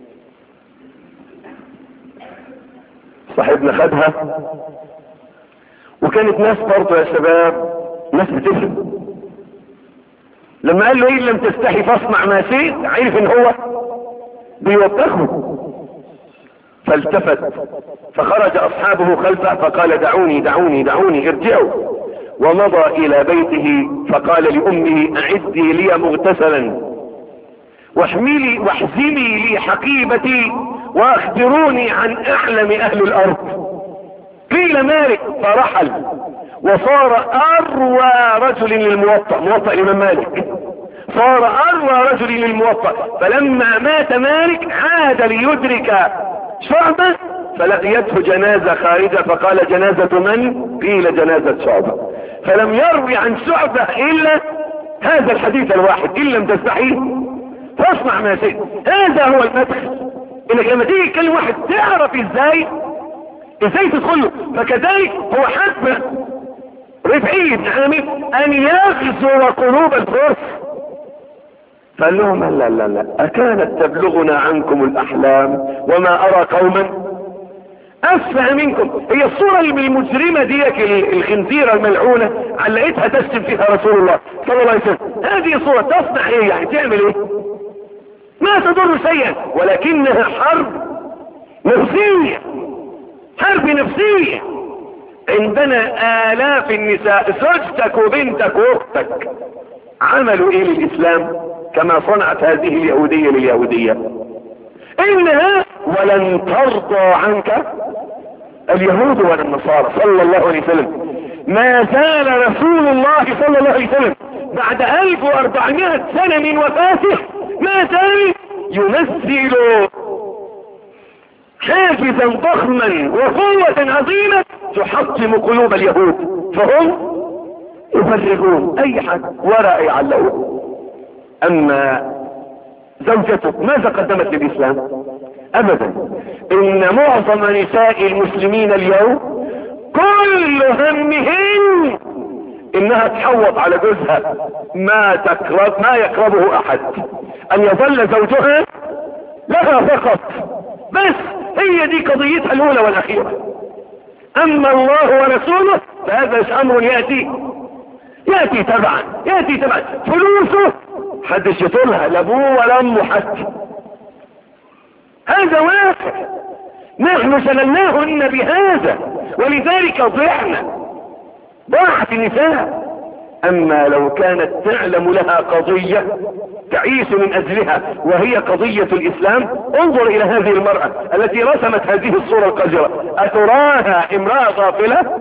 صاحبنا خدها، وكانت ناس برضه يا شباب ناس بتفهم. لما قال له ان لم تستحي فاصنع ما شئت عرف ان هو بيوبخه، فالتفت فخرج اصحابه خلفه فقال دعوني دعوني دعوني ارجعوا، ومضى الى بيته فقال لامه اعدي لي مغتسلا واحملي واحزمي لي حقيبتي واخبروني عن اعلم اهل الارض. قيل مالك، فرحل وصار اروى رجل للموطأ، موطأ الامام مالك، صار اروى رجل للموطأ. فلما مات مالك عاد ليدرك شعبة فلقيته جنازة خارجة فقال جنازة من؟ قيل جنازة شعبة. فلم يروي عن شعبة الا هذا الحديث الواحد ان لم تستحي فاصنع ما شئت. هذا هو المدخل، انك لما تيجي تكلم واحد تعرف ازاي ازاي تدخله. فكذلك هو حسب رفعي بن عامر ان يغزو قلوب الفرس، فقال لهم لا لا لا اكانت تبلغنا عنكم الاحلام وما ارى قوما اسفه منكم. هي الصورة المجرمة ديك الخنزيرة الملعونة علقتها تشتم فيها رسول الله صلى الله عليه وسلم، هذه الصورة تصنع ايه؟ يعني تعمل ايه؟ ما تضر شيئا، ولكنها حرب نفسية، حرب نفسية. عندنا آلاف النساء زوجتك وبنتك واختك عملوا ايه للاسلام كما صنعت هذه اليهودية لليهودية. انها ولن ترضى عنك اليهود ولا النصارى صلى الله عليه وسلم. ما زال رسول الله صلى الله عليه وسلم بعد ألف وأربعمائة سنة من وفاته ما زال يمثل حافزا ضخما وقوة عظيمة تحطم قلوب اليهود، فهم يفرغون اي حد وراء يعلقون. اما زوجته ماذا قدمت للاسلام؟ ابدا. ان معظم نساء المسلمين اليوم كل همهن انها تحوط على جوزها ما تقرب ما يقربه احد، ان يظل زوجها لها فقط، بس هي دي قضيتها الاولى والاخيرة. اما الله ورسوله فهذا امر يأتي يأتي تبعا يأتي تبعا. فلوسه حدش يطولها لابوه ولا امه حتى، هذا واقع نحن سللناهن بهذا، ولذلك ضعنا ضاعت النساء. اما لو كانت تعلم لها قضية تعيش من اجلها وهي قضية الاسلام، انظر الى هذه المرأة التي رسمت هذه الصورة القذرة، اتراها امرأة غافلة؟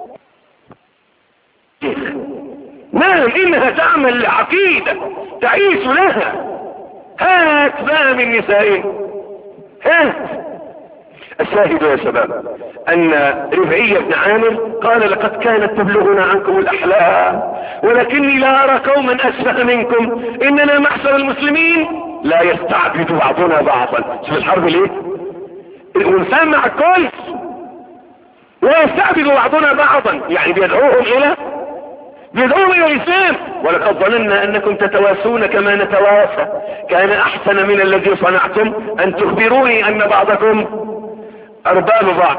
نعم انها تعمل العقيدة تعيش لها. هات بقى من نسائه، هات. الشاهد يا شباب ان رفعي بن عامر قال لقد كانت تبلغنا عنكم الاحلام ولكني لا ارى قوما اسفه منكم، اننا معشر المسلمين لا يستعبد بعضنا بعضا. شوف الحرب ليه؟ ونسمع الكل ويستعبد بعضنا بعضا، يعني بيدعوهم الى بيدعوهم الى الاسلام. ولقد ظننا انكم تتواسون كما نتواسى، كان احسن من الذي صنعتم ان تخبروني ان بعضكم ارباب بعض.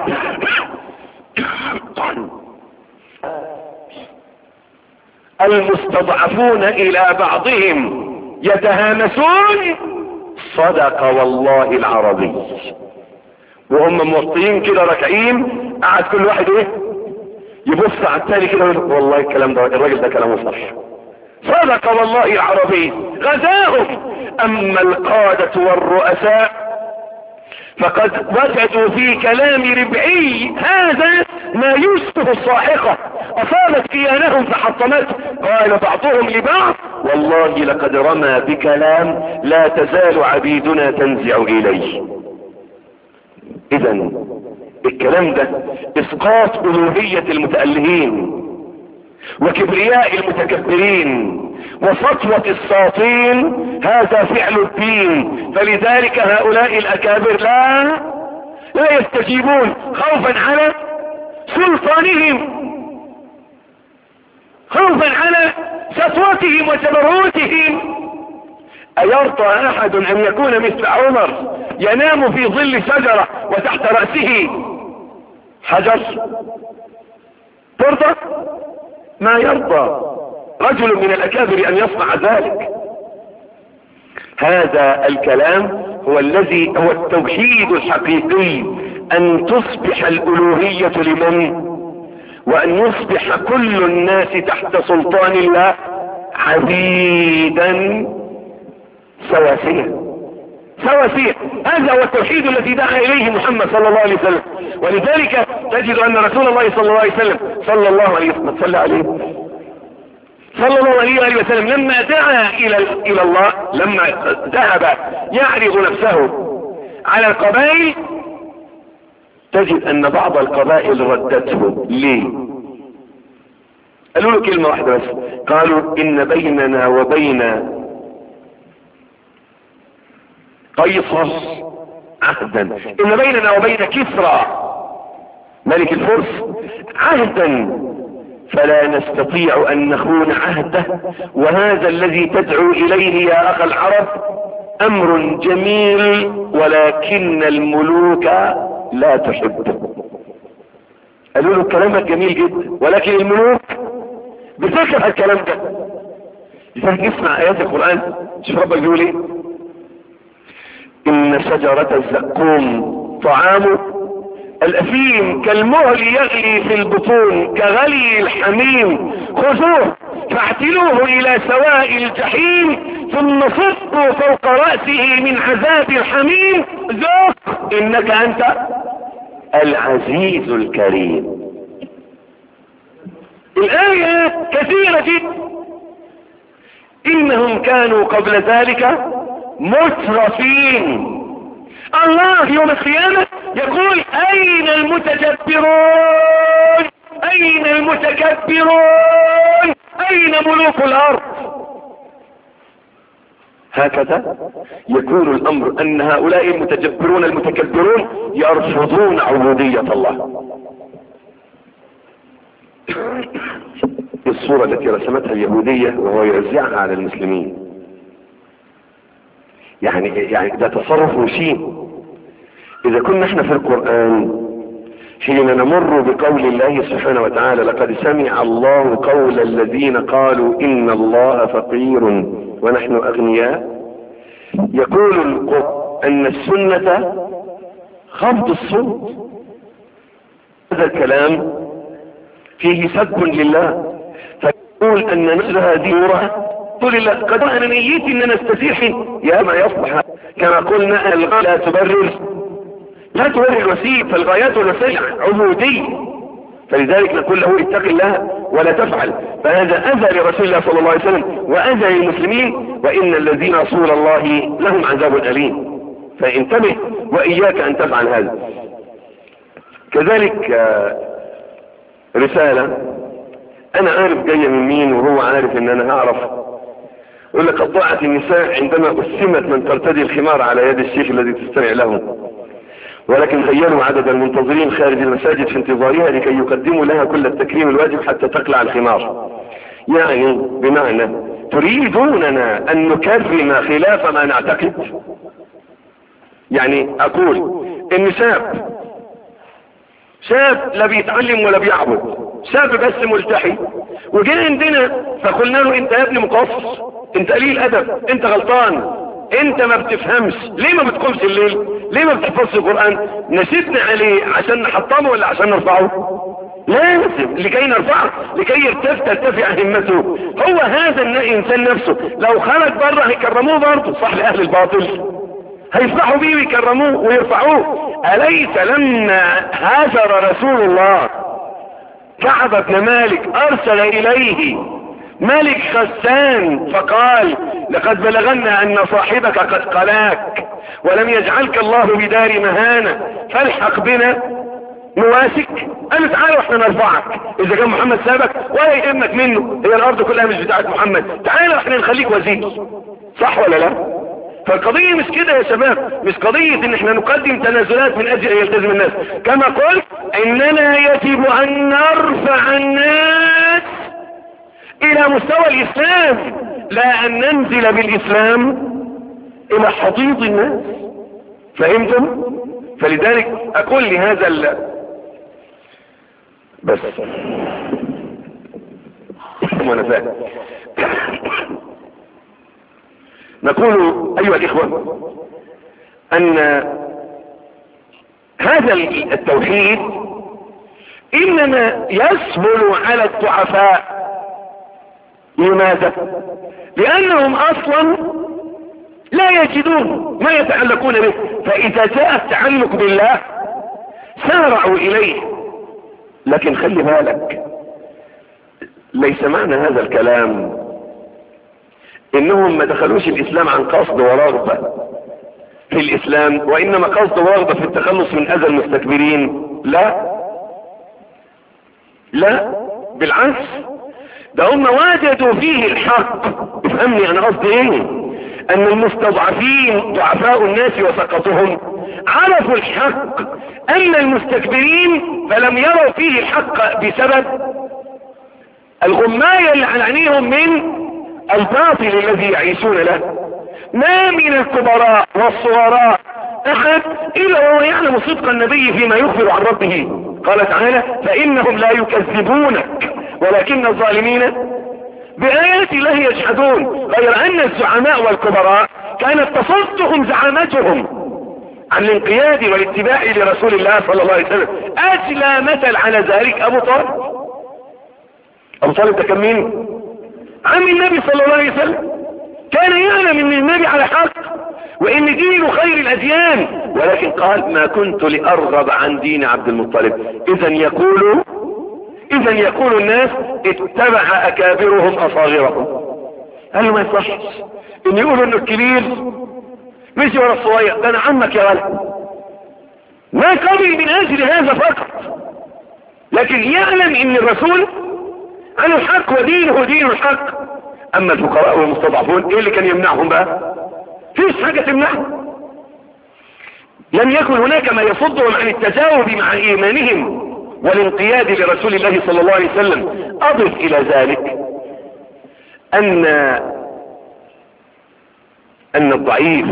المستضعفون الى بعضهم يتهامسون صدق والله العربي، وهم موطيين كده راكعين، قعد كل واحد ايه يبص على التاني كده ويقول والله الكلام ده الراجل ده كلامه صح، صدق والله العربي. غزاهم. اما القادة والرؤساء فقد وجدوا في كلام ربعي هذا ما يشبه الصاعقة اصابت كيانهم فحطمته. قال بعضهم لبعض والله لقد رمى بكلام لا تزال عبيدنا تنزع اليه. اذا الكلام ده اسقاط الوهية المتألهين وكبرياء المتكبرين وسطوة الساطين هذا فعل الدين. فلذلك هؤلاء الأكابر لا لا يستجيبون خوفا على سلطانهم، خوفا على سطوتهم وجبروتهم. أيرضى أحد أن يكون مثل عمر ينام في ظل شجرة وتحت رأسه حجر؟ ترضى؟ ما يرضى رجل من الأكابر أن يصنع ذلك. هذا الكلام هو الذي هو التوحيد الحقيقي، أن تصبح الألوهية لمن؟ وأن يصبح كل الناس تحت سلطان الله عبيدا سواسية سواسية. هذا هو التوحيد الذي دعا إليه محمد صلى الله عليه وسلم. ولذلك تجد أن رسول الله صلى الله عليه وسلم صلى الله عليه وسلم صلى عليه صلى الله عليه وسلم لما دعا إلى إلى الله، لما ذهب يعرض نفسه على القبائل، تجد أن بعض القبائل ردته. ليه؟ قالوا له كلمة واحدة بس، قالوا إن بيننا وبين قيصر عهدا، إن بيننا وبين كسرى ملك الفرس عهدا فلا نستطيع أن نخون عهده، وهذا الذي تدعو إليه يا أخ العرب أمر جميل ولكن الملوك لا تحبه. قالوا له كلامك جميل جدا ولكن الملوك بتكره الكلام ده. لذلك اسمع آيات القرآن، شوف ربك يقول ايه: إن شجرة الزقوم طعام الأثيم كالمهل يغلي في البطون كغلي الحميم خذوه فاعتلوه إلى سواء الجحيم ثم صبوا فوق رأسه من عذاب الحميم ذوق إنك أنت العزيز الكريم. الآية كثيرة جدا. إنهم كانوا قبل ذلك مترفين. الله يوم القيامة يقول أين المتجبرون؟ أين المتكبرون؟ أين ملوك الأرض؟ هكذا يكون الأمر، أن هؤلاء المتجبرون المتكبرون يرفضون عبودية الله. الصورة التي رسمتها اليهودية وهو يوزعها على المسلمين، يعني يعني ده تصرف مشين. إذا كنا احنا في القرآن حين نمر بقول الله سبحانه وتعالى لقد سمع الله قول الذين قالوا إن الله فقير ونحن أغنياء، يقول أن السنة خفض الصوت. هذا الكلام فيه سب لله، فيقول أن نزل هذه نورها قل الله قد أنا نيتي أن نستسيح يا ما يصبح كما قلنا الغاية لا تبرر لا تبرر الوسيل، فالغايات والوسائل عبودية. فلذلك نقول له اتق الله ولا تفعل. فهذا أذى لرسول الله صلى الله عليه وسلم وأذى للمسلمين، وإن الذين رسول الله لهم عذاب أليم. فانتبه وإياك أن تفعل هذا. كذلك رسالة أنا عارف جاية من مين وهو عارف أن أنا هعرف. يقول لك: قد ضاعت النساء عندما أسمت من ترتدي الخمار على يد الشيخ الذي تستمع له، ولكن غيروا عدد المنتظرين خارج المساجد في انتظارها لكي يقدموا لها كل التكريم الواجب حتى تقلع الخمار. يعني بمعنى تريدوننا أن نكرم خلاف ما نعتقد. يعني أقول إن شاب شاب لا بيتعلم ولا بيعبد، شاب بس ملتحي، وجاء عندنا فقلنا له: انت يا ابني مقصر، انت قليل ادب، انت غلطان، انت ما بتفهمش، ليه ما بتقومش الليل، ليه ما بتحفظش القرآن؟ نشدنا عليه عشان نحطمه ولا عشان نرفعه؟ لازم لكي نرفعه، لكي يرتفع ترتفع همته. هو هذا الانسان نفسه لو خرج بره هيكرموه برضه، صح؟ لأهل الباطل هيفرحوا بيه ويكرموه ويرفعوه. أليس لما هاجر رسول الله كعب بن مالك أرسل إليه ملك غسان فقال: لقد بلغنا أن صاحبك قد قلاك ولم يجعلك الله بدار مهانة فالحق بنا؟ مواسك، قالوا تعالوا احنا نرفعك، اذا كان محمد سابك ولا يهمك منه، هي الارض كلها مش بتاعت محمد، تعالوا احنا نخليك وزير. صح ولا لا؟ فالقضية مش كده يا شباب، مش قضية ان احنا نقدم تنازلات من اجل ان يلتزم الناس. كما قلت اننا يجب ان نرفع الناس الى مستوى الاسلام، لا ان ننزل بالاسلام الى حضيض الناس. فهمتم؟ فلذلك اقول لهذا ال... بس وانا فاهم نقول ايها الاخوة ان هذا التوحيد انما يسهل على الضعفاء. لماذا؟ لانهم اصلا لا يجدون ما يتعلقون به، فاذا جاء التعلق بالله سارعوا اليه. لكن خلي بالك، ليس معنى هذا الكلام انهم ما دخلوش الاسلام عن قصد ورغبة في الاسلام، وانما قصد ورغبة في التخلص من اذى المستكبرين. لا لا بالعكس، ده هم وجدوا فيه الحق. افهمني انا قصدي ايه؟ ان المستضعفين ضعفاء الناس وسقطهم عرفوا الحق، اما المستكبرين فلم يروا فيه الحق بسبب الغماية اللي على عينيهم من الباطل الذي يعيشون له. ما من الكبراء والصغراء احد الا وهو يعلم صدق النبي فيما يخبر عن ربه. قال تعالى فانهم لا يكذبونك ولكن الظالمين بآيات الله يجحدون. غير ان الزعماء والكبراء كانت تصدهم زعامتهم عن الانقياد والاتباع لرسول الله صلى الله عليه وسلم. اجلى مثل على ذلك ابو طالب. ابو طالب ده كان مين؟ عم النبي صلى الله عليه وسلم، كان يعلم ان النبي على حق وان دينه خير الاديان، ولكن قال ما كنت لارغب عن دين عبد المطلب. اذا يقول اذا يقول الناس اتبع اكابرهم اصاغرهم. قال له ما يصحش ان يقولوا انه الكبير مشي ورا الصغير، ده انا عمك يا ولد. ما قبل من اجل هذا فقط، لكن يعلم ان الرسول على الحق ودينه دين الحق. اما الفقراء والمستضعفون ايه اللي كان يمنعهم بقى؟ فيش حاجة تمنعهم. لم يكن هناك ما يصدهم عن التجاوب مع ايمانهم والانقياد لرسول الله صلى الله عليه وسلم. اضف الى ذلك ان ان الضعيف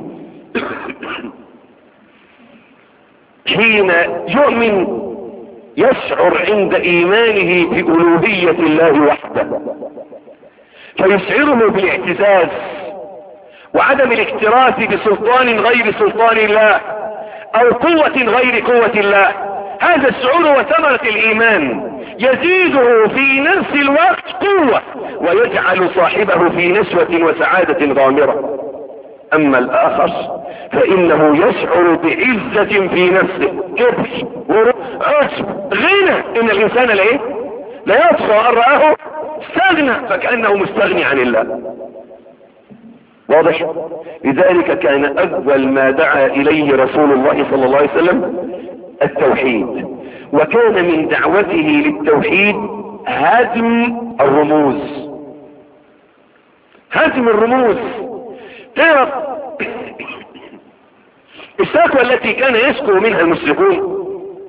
حين يؤمن يشعر عند ايمانه بألوهية الله وحده، فيشعره بالاعتزاز وعدم الاكتراث بسلطان غير سلطان الله او قوة غير قوة الله. هذا الشعور وثمرة الايمان يزيده في نفس الوقت قوة ويجعل صاحبه في نشوة وسعادة غامرة. اما الاخر فانه يشعر بعزة في نفسه، كبر عجب غنى. ان الانسان لايه؟ لا يطغى ان رآه استغنى فكأنه مستغني عن الله. واضح؟ لذلك كان اول ما دعا اليه رسول الله صلى الله عليه وسلم التوحيد، وكان من دعوته للتوحيد هدم الرموز. هدم الرموز. تعرف الشكوى التي كان يشكو منها المشركون،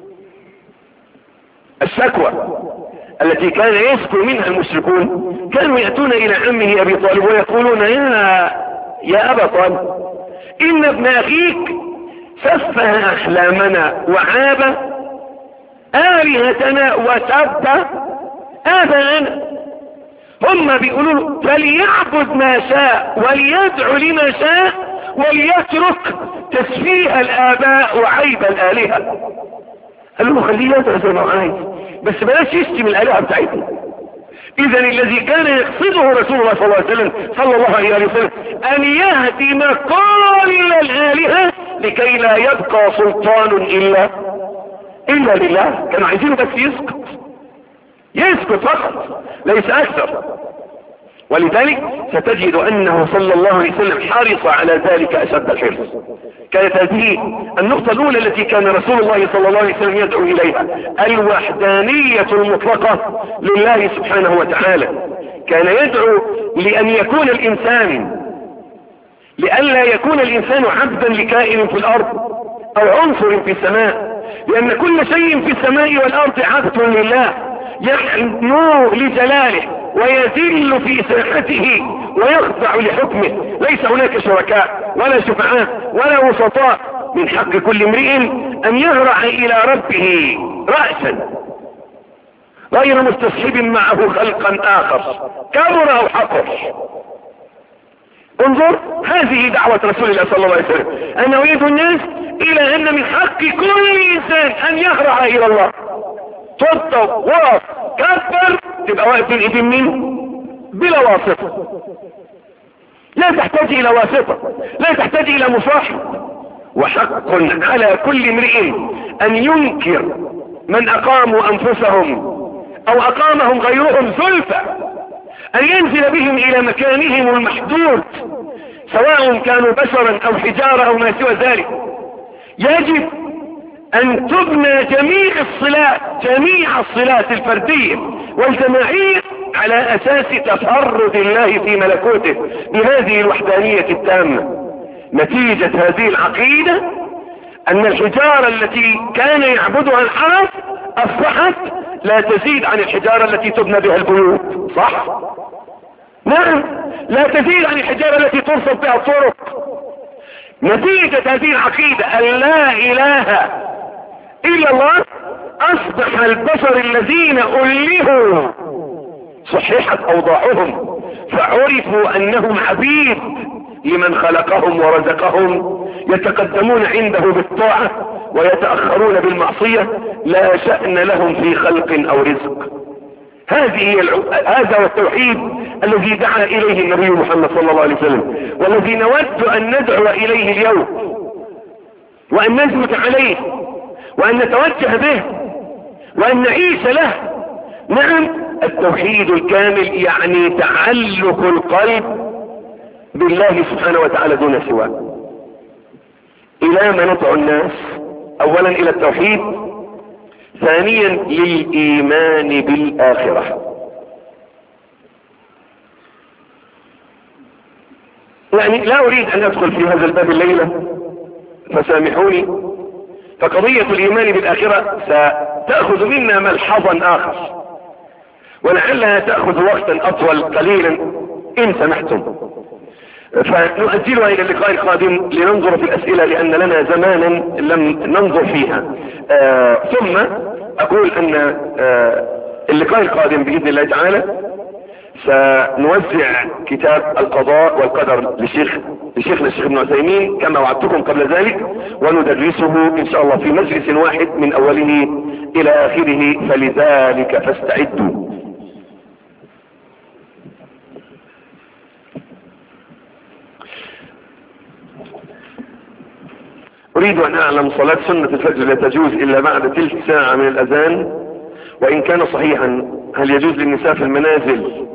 الشكوى التي كان يشكو منها المشركون، كانوا يأتون الى عمه ابي طالب ويقولون يا يا ابا طالب ان ابن اخيك سفه احلامنا وعاب آلهتنا وسب آباءنا. هم بيقولوا فليعبد ما شاء وليدعو لما شاء وليترك تسفيه الآباء وعيب الآلهة. قالوا له خليه يدعو زي ما هو عايز، بس بلاش يشتم الآلهة بتاعتنا. إذا الذي كان يقصده رسول الله صلى الله عليه وسلم صلى الله عليه وسلم أن يهدم كل الآلهة لكي لا يبقى سلطان إلا إلا لله. كانوا عايزينه بس يسكت، يسكت فقط ليس أكثر. ولذلك ستجد انه صلى الله عليه وسلم حرص على ذلك اشد الحرص. كانت هذه النقطة الاولى التي كان رسول الله صلى الله عليه وسلم يدعو اليها، الوحدانية المطلقة لله سبحانه وتعالى. كان يدعو لان يكون الانسان لئلا يكون الانسان عبدا لكائن في الارض او عنصر في السماء، لان كل شيء في السماء والارض عبد لله يحنو لجلاله ويذل في ساحته ويخضع لحكمه. ليس هناك شركاء ولا شفعاء ولا وسطاء. من حق كل امرئ ان يهرع الى ربه رأسا غير مستصحب معه خلقا اخر كبر او حقر. انظر، هذه دعوة رسول الله صلى الله عليه وسلم، انه يدعو الناس الى ان من حق كل انسان ان يهرع الى الله. تفضل وقف كبر تبقى واقف بين ايدين مين؟ بلا واسطة. لا تحتاج الى واسطة، لا تحتاج الى مصاحب. وحق على كل امرئ ان ينكر من اقاموا انفسهم او اقامهم غيرهم زلفى، ان ينزل بهم الى مكانهم المحدود سواء كانوا بشرا او حجارة او ما سوى ذلك. يجب ان تبنى جميع الصلات جميع الصلات الفردية والجماعية على اساس تفرد الله في ملكوته بهذه الوحدانية التامة. نتيجة هذه العقيدة ان الحجارة التي كان يعبدها العرب اصبحت لا تزيد عن الحجارة التي تبنى بها البيوت. صح؟ نعم، لا تزيد عن الحجارة التي ترصد بها الطرق. نتيجة هذه العقيدة ان لا اله الا الله اصبح البشر الذين ألهوا صحيحت اوضاعهم فعرفوا انهم عبيد لمن خلقهم ورزقهم، يتقدمون عنده بالطاعة ويتأخرون بالمعصية، لا شأن لهم في خلق او رزق. هذه هي الع... هذا هو التوحيد الذي دعا اليه النبي محمد صلى الله عليه وسلم، والذي نود ان ندعو اليه اليوم وان نثبت عليه وان نتوجه به وان نعيش له. نعم، التوحيد الكامل يعني تعلق القلب بالله سبحانه وتعالى دون سواه. الى ما ندعو الناس؟ اولا الى التوحيد، ثانيا للايمان بالاخرة. يعني لا اريد ان ادخل في هذا الباب الليلة فسامحوني، فقضية الايمان بالاخرة ستأخذ منا ملحظا اخر ولعلها تأخذ وقتا اطول قليلا ان سمحتم، فنؤجلها الى اللقاء القادم لننظر في الاسئلة لان لنا زمانا لم ننظر فيها. آه ثم اقول ان آه اللقاء القادم باذن الله تعالى سنوزع كتاب القضاء والقدر لشيخ لشيخنا الشيخ ابن عثيمين كما وعدتكم قبل ذلك، وندرسه ان شاء الله في مجلس واحد من اوله الى اخره، فلذلك فاستعدوا. اريد ان اعلم صلاة سنة الفجر لا تجوز الا بعد تلت ساعة من الاذان، وان كان صحيحا هل يجوز للنساء في المنازل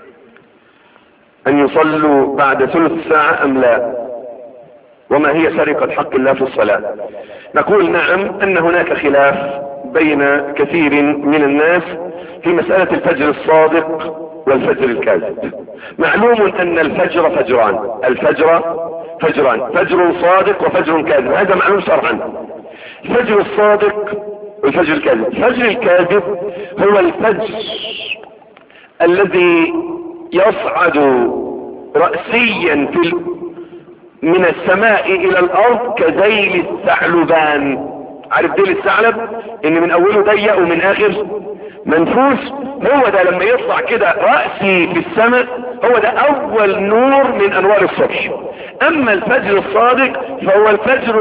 ان يصلوا بعد ثلث ساعة ام لا؟ وما هي سرقة حق الله في الصلاة؟ نقول نعم، ان هناك خلاف بين كثير من الناس في مسألة الفجر الصادق والفجر الكاذب. معلوم ان الفجر فجران، الفجر فجران، فجر صادق وفجر كاذب، هذا معلوم شرعا. الفجر الصادق والفجر الكاذب. الفجر الكاذب هو الفجر الذي يصعد رأسيا في من السماء الى الارض كذيل الثعلبان. عارف ذيل الثعلب؟ ان من اوله ضيق ومن اخر منفوس. هو ده لما يطلع كده رأسي في السماء، هو ده اول نور من انوار الصبح. اما الفجر الصادق فهو الفجر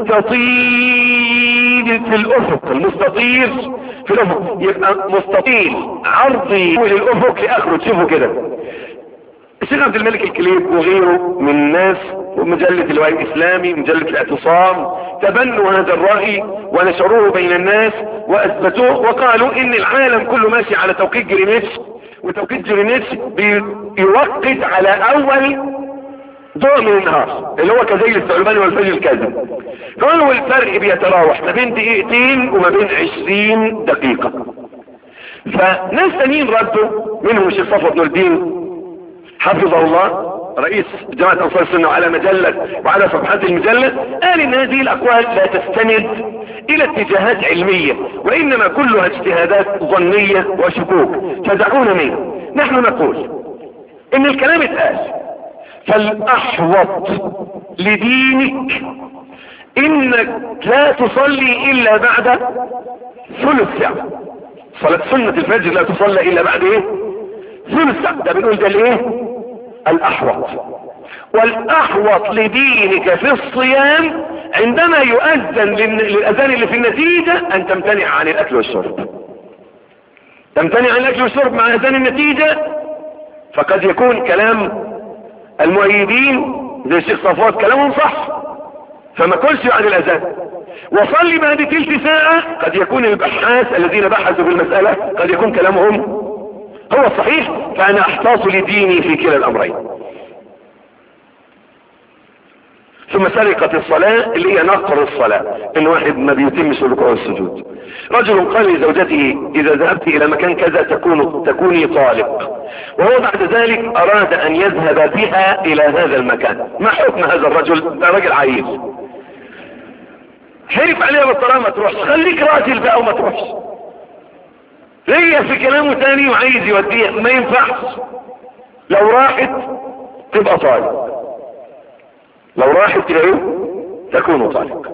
المستطيل في الافق، المستطيل في الافق، يبقى مستطيل عرضي للافق لاخره. تشوفوا كده الشيخ عبد الملك الكليب وغيره من الناس ومجلة الوعي الاسلامي مجلة الاعتصام تبنوا هذا الرأي ونشروه بين الناس واثبتوه، وقالوا ان العالم كله ماشي على توقيت جرينتش، وتوقيت جرينتش بيوقت على اول ضوء من النهار اللي هو كزي الثعبان والفجر الكاذب. قالوا الفرق بيتراوح ما بين دقيقتين وما بين عشرين دقيقة. فناس تانيين ردوا منهم الشيخ صفوت بن الدين حفظه الله رئيس جماعة انصار السنة وعلى مجلة وعلى صفحات المجلة، قال ان هذه الاقوال لا تستند الى اتجاهات علمية وانما كلها اجتهادات ظنية وشكوك فدعونا منه. نحن نقول ان الكلام اتقال، فالاحوط لدينك انك لا تصلي الا بعد ثلث ساعة. صلاة سنة الفجر لا تصلى الا بعد ايه؟ ثلث ساعة. ده بنقول ده الايه؟ الاحوط. والاحوط لدينك في الصيام عندما يؤذن للاذان اللي في النتيجة ان تمتنع عن الاكل والشرب. تمتنع عن الاكل والشرب مع اذان النتيجة، فقد يكون كلام المؤيدين زي الشيخ صفوات كلامهم صح، فما كلش بعد الاذان. وصلي بعد تلت ساعة، قد يكون البحاث الذين بحثوا في المسألة قد يكون كلامهم هو الصحيح، فانا احتاط لديني في كلا الامرين. ثم سرقة الصلاة اللي هي نقر الصلاة، ان واحد ما بيتمش الركوع والسجود. رجل قال لزوجته اذا ذهبت الى مكان كذا تكون تكوني طالق، وهو بعد ذلك اراد ان يذهب بها الى هذا المكان. ما حكم هذا الرجل؟ ده راجل عايز حرف عليها بالطلاق ما تروحش، خليك راجل بقى وما تروحش. هي في كلامه تاني وعايز يوديها، ما ينفعش. لو راحت تبقى طالق، لو راحت تبقى ايه؟ تكون طالق.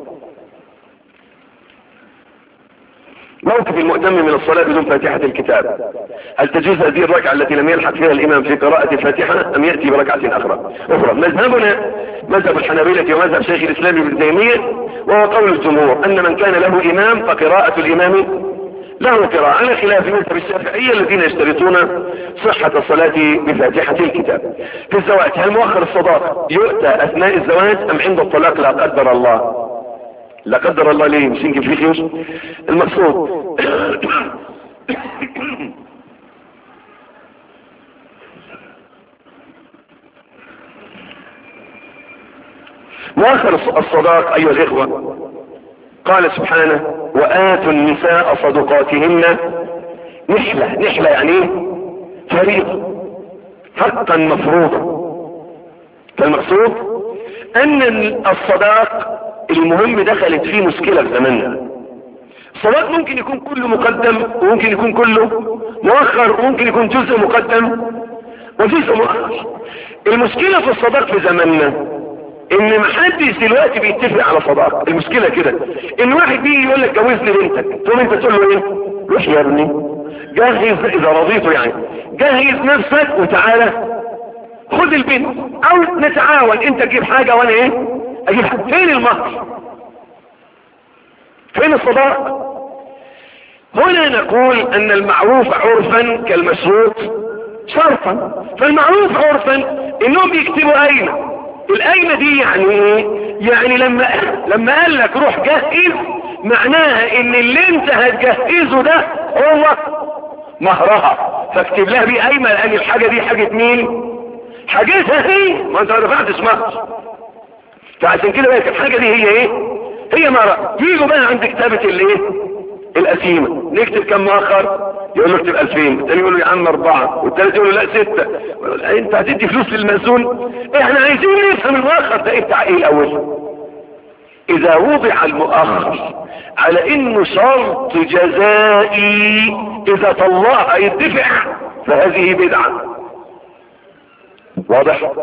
موقف المؤتم من الصلاة بدون فاتحة الكتاب، هل تجوز هذه الركعة التي لم يلحق فيها الامام في قراءة الفاتحة ام يأتي بركعة اخرى اخرى؟ مذهبنا مذهب الحنابلة ومذهب شيخ الاسلام ابن تيمية، وهو قول الجمهور ان من كان له امام فقراءة الامام له قراءة، على خلاف مذهب الشافعية الذين يشترطون صحة الصلاة بفاتحة الكتاب. في الزواج، هل مؤخر الصداق يؤتى اثناء الزواج ام عند الطلاق لا قدر الله؟ لا قدر الله ليه؟ مش يمكن في خيوش. المقصود مؤخر الصداق ايها الاخوة، قال سبحانه وآتوا النساء صدقاتهن نحلة. نحلة يعني ايه؟ فريضة، حقا مفروضا. فالمقصود ان الصداق المهم دخلت فيه مشكلة في زماننا. الصداق ممكن يكون كله مقدم وممكن يكون كله مؤخر وممكن يكون جزء مقدم وجزء مؤخر. المشكلة في الصداق في زماننا ان محدش دلوقتي بيتفق على صداق. المشكلة كده ان واحد بيجي يقول لك جوزني بنتك، تقوم انت تقول له ايه؟ روح يا ابني جهز اذا رضيته، يعني جهز نفسك وتعالى خد البنت، او نتعاون انت تجيب حاجة وانا ايه اجيب حاجة. فين المهر؟ فين الصداق؟ هنا نقول ان المعروف عرفا كالمشروط شرطا. فالمعروف عرفا انهم بيكتبوا قايمة. القايمة دي يعني ايه؟ يعني لما لما قال لك روح جهز، معناها ان اللي انت هتجهزه ده هو مهرها، فاكتب لها بيه قايمة، لان الحاجة دي حاجة مين؟ حاجتها هي، ما انت ما دفعتش مهر. فعشان كده بقى الحاجة دي هي ايه؟ هي مهرها. يجوا بقى عند كتابة الايه؟ القسيمة، نكتب كم مؤخر؟ يقول له اكتب الفين، الثاني يقول له يا عم اربعة، والثالث يقول له لا ستة. انت هتدي فلوس للمسؤول؟ احنا عايزين نفهم المؤخر ده ايه بتاع ايه الاول. اذا وضع المؤخر على انه شرط جزائي اذا طلعها يدفع فهذه بدعة. واضح؟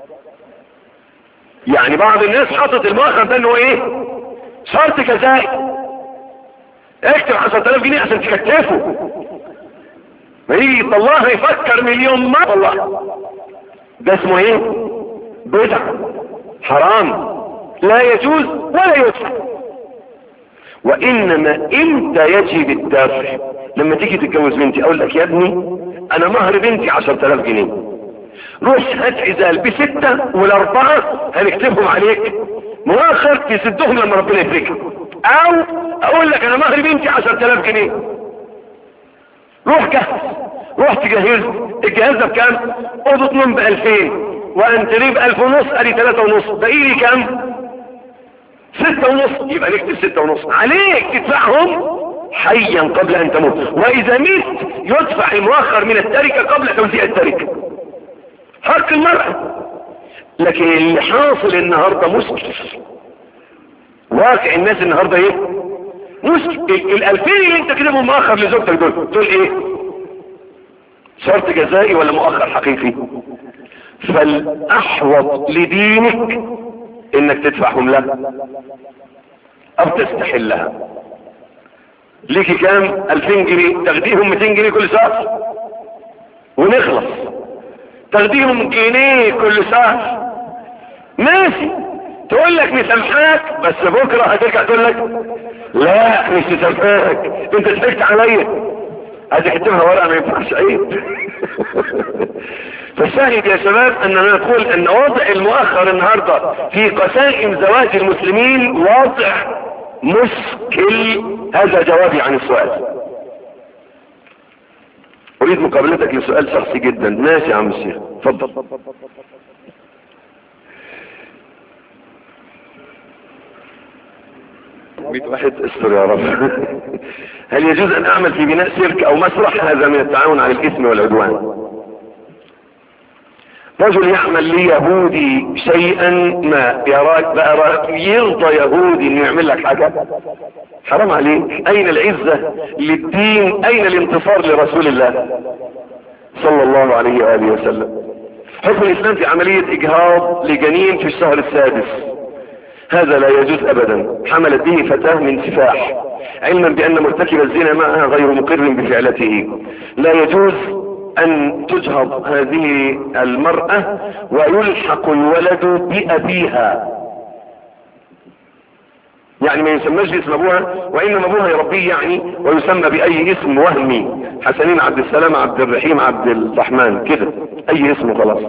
يعني بعض الناس حطت المؤخر ده انه ايه؟ شرط جزائي، اكتب عشرة آلاف جنيه عشان تكتفه، ما يجي يطلعها يفكر مليون مرة والله. ده اسمه ايه؟ بدع، حرام، لا يجوز ولا يدفع. وانما امتى يجب الدفع؟ لما تيجي تتجوز بنتي اقول لك يا ابني انا مهر بنتي عشرة آلاف جنيه، روح هات عزال بستة والاربعة هنكتبهم عليك مؤخر تسدهم لما ربنا يفرجها. او اقول لك انا مهر بنتي عشرة آلاف جنيه، روح جهز رحت جهزت الجهاز ده بكام؟ اوضه نوم بألفين وانتريه بألف ونص، ادي ثلاثة ونص، باقي لي كام؟ ستة ونص. يبقى نكتب ستة ونص عليك تدفعهم حيا قبل ان تموت، واذا ميت يدفع المؤخر من التركة قبل توزيع التركة، حق المرأة. لكن اللي حاصل النهاردة مشكل، واقع الناس النهاردة ايه؟ مشكل. الالفين اللي انت كده مؤخر لزوجتك دول دول ايه؟ شرط جزائي ولا مؤخر حقيقي؟ فالاحوط لدينك انك تدفعهم لها او تستحلها. ليكي كام؟ الفين جنيه، تاخديهم ميتين جنيه كل شهر ونخلص. تاخديهم جنيه كل شهر ماشي، تقول لك مسامحاك، بس بكره هترجع تقول لك لا مش مسامحاك، انت ضحكت عليا. ادي حتمها ورقه ما ينفعش عيب. فالشاهد يا شباب اننا نقول ان وضع المؤخر النهارده في قسائم زواج المسلمين وضع مشكل. هذا جوابي عن السؤال. اريد مقابلتك لسؤال شخصي جدا. ماشي يا عم الشيخ، اتفضل. مئة واحد استر يا رب. هل يجوز ان اعمل في بناء سيرك او مسرح؟ هذا من التعاون على الاثم والعدوان. رجل يعمل ليهودي شيئا ما، يراك بقى يرضى يهودي انه يعمل لك حاجة؟ حرام عليك. اين العزة للدين؟ اين الانتصار لرسول الله صلى الله عليه وآله وسلم؟ حكم الاسلام في عملية اجهاض لجنين في الشهر السادس، هذا لا يجوز ابدا. حملت به فتاة من سفاح علما بان مرتكب الزنا معها غير مقر بفعلته. لا يجوز ان تجهض هذه المرأة ويلحق الولد بأبيها، يعني ما يسمىش باسم ابوها، وانما ابوها يربيه يعني، ويسمى باي اسم وهمي، حسنين، عبد السلام، عبد الرحيم، عبد الرحمن، كده اي اسم خلاص.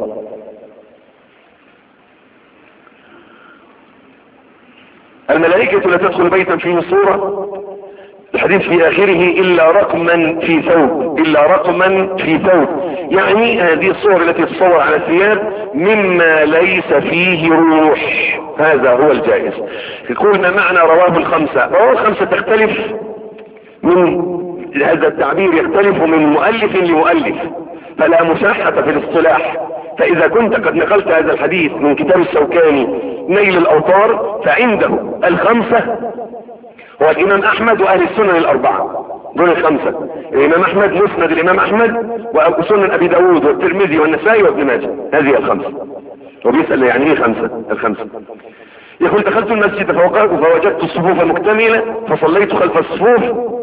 الملائكة لا تدخل بيتا فيه صورة، الحديث في اخره الا رقما في ثوب، الا رقما في ثوب، يعني هذه الصور التي تصور على الثياب مما ليس فيه روح، هذا هو الجائز. يقول ما معنى رواه الخمسة؟ رواه الخمسة تختلف من هذا التعبير، يختلف من مؤلف لمؤلف، فلا مساحة في الاصطلاح. فاذا كنت قد نقلت هذا الحديث من كتاب الشوكاني نيل الاوطار، فعنده الخمسة هو الامام احمد واهل السنن الاربعة، دول الخمسة. الامام احمد، مسند الامام احمد، وسنن ابي داود والترمذي والنسائي وابن ماجه، هذه الخمسة. وبيسأل يعني ايه خمسة؟ الخمسة. يقول دخلت المسجد فوجدت الصفوف مكتملة فصليت خلف الصفوف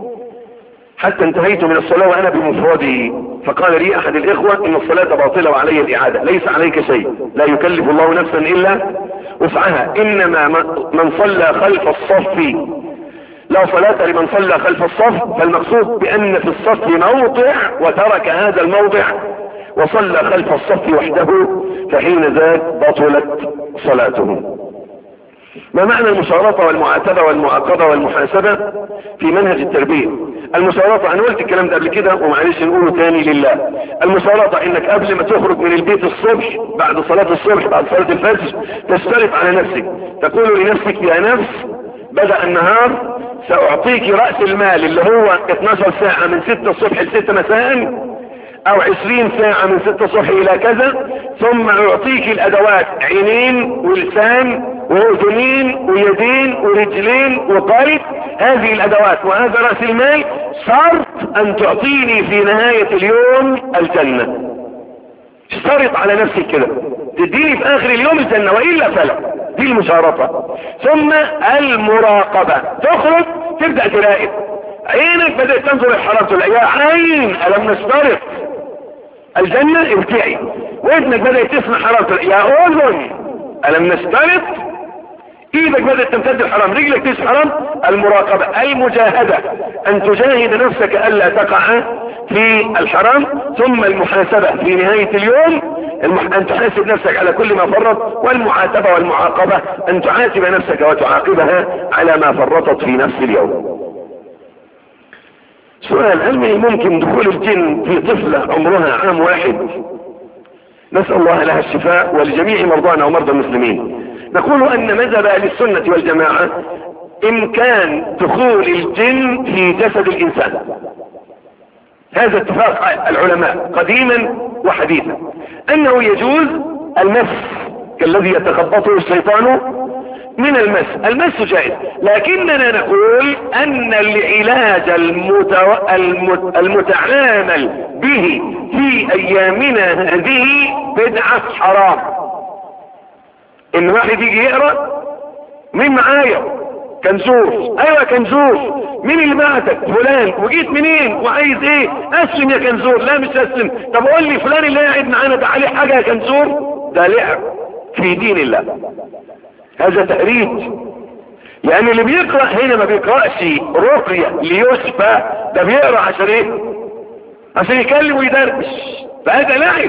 حتى انتهيت من الصلاة وانا بمفردي، فقال لي احد الاخوة ان الصلاة باطلة وعلي الاعادة. ليس عليك شيء، لا يكلف الله نفسا الا وسعها، انما من صلى خلف الصف لا صلاة لمن صلى خلف الصف، فالمقصود بان في الصف موضع وترك هذا الموضع وصلى خلف الصف وحده، فحين ذاك بطلت صلاته. ما معنى المشارطة والمعاتبة والمعاقبة والمحاسبة في منهج التربية؟ المشارطة انا قلت الكلام ده قبل كده ومعلش نقوله تاني لله. المشارطة انك قبل ما تخرج من البيت الصبح، بعد صلاة الصبح، بعد صلاة الفجر، تشترط على نفسك، تقول لنفسك يا نفس بدأ النهار سأعطيك رأس المال اللي هو اتناشر ساعة من ستة الصبح لستة مساء، او عشرين ساعة من ستة الصبح الى كذا، ثم اعطيك الادوات عينين ولسان واذنين ويدين ورجلين وقلب، هذه الادوات وهذا رأس المال، شرط ان تعطيني في نهاية اليوم الجنة. اشترط على نفسك كده، تديني في اخر اليوم الجنة والا فلا. دي المشارطة. ثم المراقبة، تخرج تبدأ تراقب، عينك بدأت تنظر الحرام تقول يا عين ألم نشترط الجنة ارتعي، وإذنك بدأت تسمع حرام تقول يا أذن ألم نشترط، ايدك بدأت تمتد الحرام، رجلك تسمع حرام. المراقبة المجاهدة، ان تجاهد نفسك الا تقع في الحرام. ثم المحاسبة في نهاية اليوم، ان تحاسب نفسك على كل ما فرط. والمعاتبة والمعاقبة ان تعاتب نفسك وتعاقبها على ما فرطت في نفس اليوم. سؤال: هل ممكن دخول الجن في طفلة عمرها عام واحد؟ نسأل الله لها الشفاء ولجميع مرضانا ومرضى المسلمين. نقول ان مذهب اهل السنة والجماعة امكان دخول الجن في جسد الانسان، هذا اتفاق العلماء قديما وحديثا، انه يجوز المس كالذي يتخبطه الشيطان من المس، المس جائز، لكننا نقول ان العلاج المتو... المت... المتعامل به في ايامنا هذه بدعة حرام. ان واحد يجي يقرأ: مين معايا؟ كنزور. ايوه كنزور. مين اللي بعتك؟ فلان. وجيت منين وعايز ايه؟ اسلم يا كنزور. لا مش اسلم. طب قول لي فلان اللي قاعد معانا ده عليه حاجة يا كنزور؟ ده لعب في دين الله، هذا تهريج. يعني اللي بيقرأ هنا ما بيقرأش رقية ليشفى، ده بيقرأ عشان ايه؟ عشان يكلم ويدردش، فهذا لعب.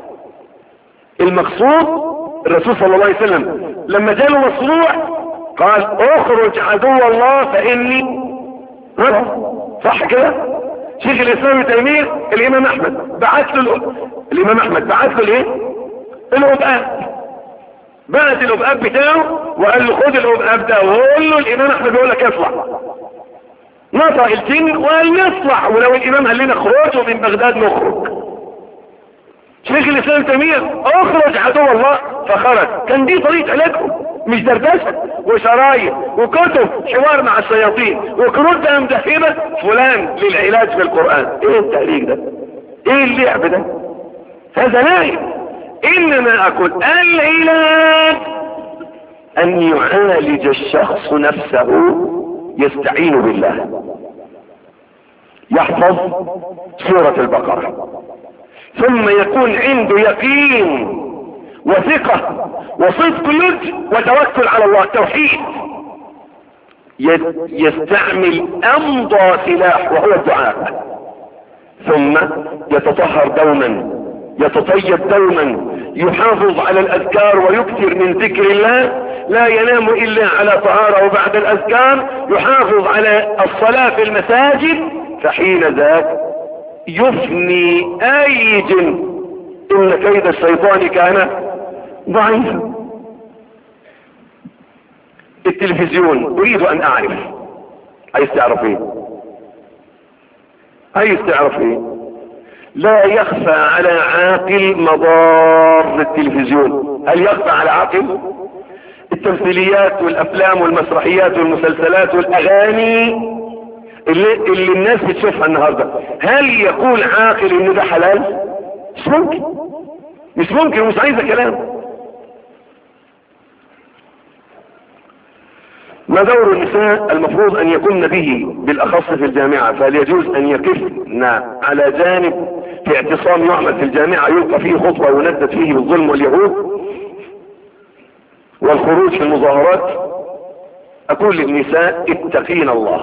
المقصود الرسول صلى الله عليه وسلم لما جاله مصروع قال: اخرج عدو الله فاني رد. صح كده؟ شيخ الاسلام ابن تيمية الامام احمد بعت له الامام احمد بعت له الايه؟ العباد. بعت العباد بتاعه وقال له: خد العباد ده وقول له الامام احمد بيقول لك اطلع. نطق الجن وقال يطلع، ولو الامام قال لنا اخرجوا من بغداد نخرج. شيخ الاسلام ابن تيمية: اخرج عدو الله، فخرج. كان دي طريقة علاجهم، مش دردشة وشرايط وكتب حوار مع الشياطين وكروت مدهبة فلان للعلاج بالقرآن. ايه التهريج ده؟ ايه اللعب ده؟ هذا لعب. انما اقول العلاج ان يعالج الشخص نفسه، يستعين بالله، يحفظ سورة البقرة، ثم يكون عنده يقين وثقة وصدق لج وتوكل على الله، توحيد. يستعمل امضى سلاح وهو الدعاء، ثم يتطهر دوما، يتطيب دوما، يحافظ على الاذكار ويكثر من ذكر الله، لا ينام الا على طهارة. وبعد الاذكار يحافظ على الصلاة في المساجد، فحين ذاك يفني اي جن. ان كيد الشيطان كان ضعيفا. التلفزيون اريد ان اعرف، عايز تعرف ايه؟ عايز تعرف ايه؟ لا يخفى على عاقل مضار التلفزيون. هل يخفى على عاقل؟ التمثيليات والافلام والمسرحيات والمسلسلات والاغاني اللي, اللي الناس بتشوفها النهاردة، هل يقول عاقل ان ده حلال؟ مش ممكن، مش ممكن، ومش عايزة كلام. ما دور النساء المفروض ان يكون به بالاخص في الجامعة؟ فهل يجوز ان يقفن على جانب في اعتصام يعمل في الجامعة يلقى فيه خطوة ويندد فيه بالظلم واليهود والخروج في المظاهرات؟ اقول للنساء: اتقين الله،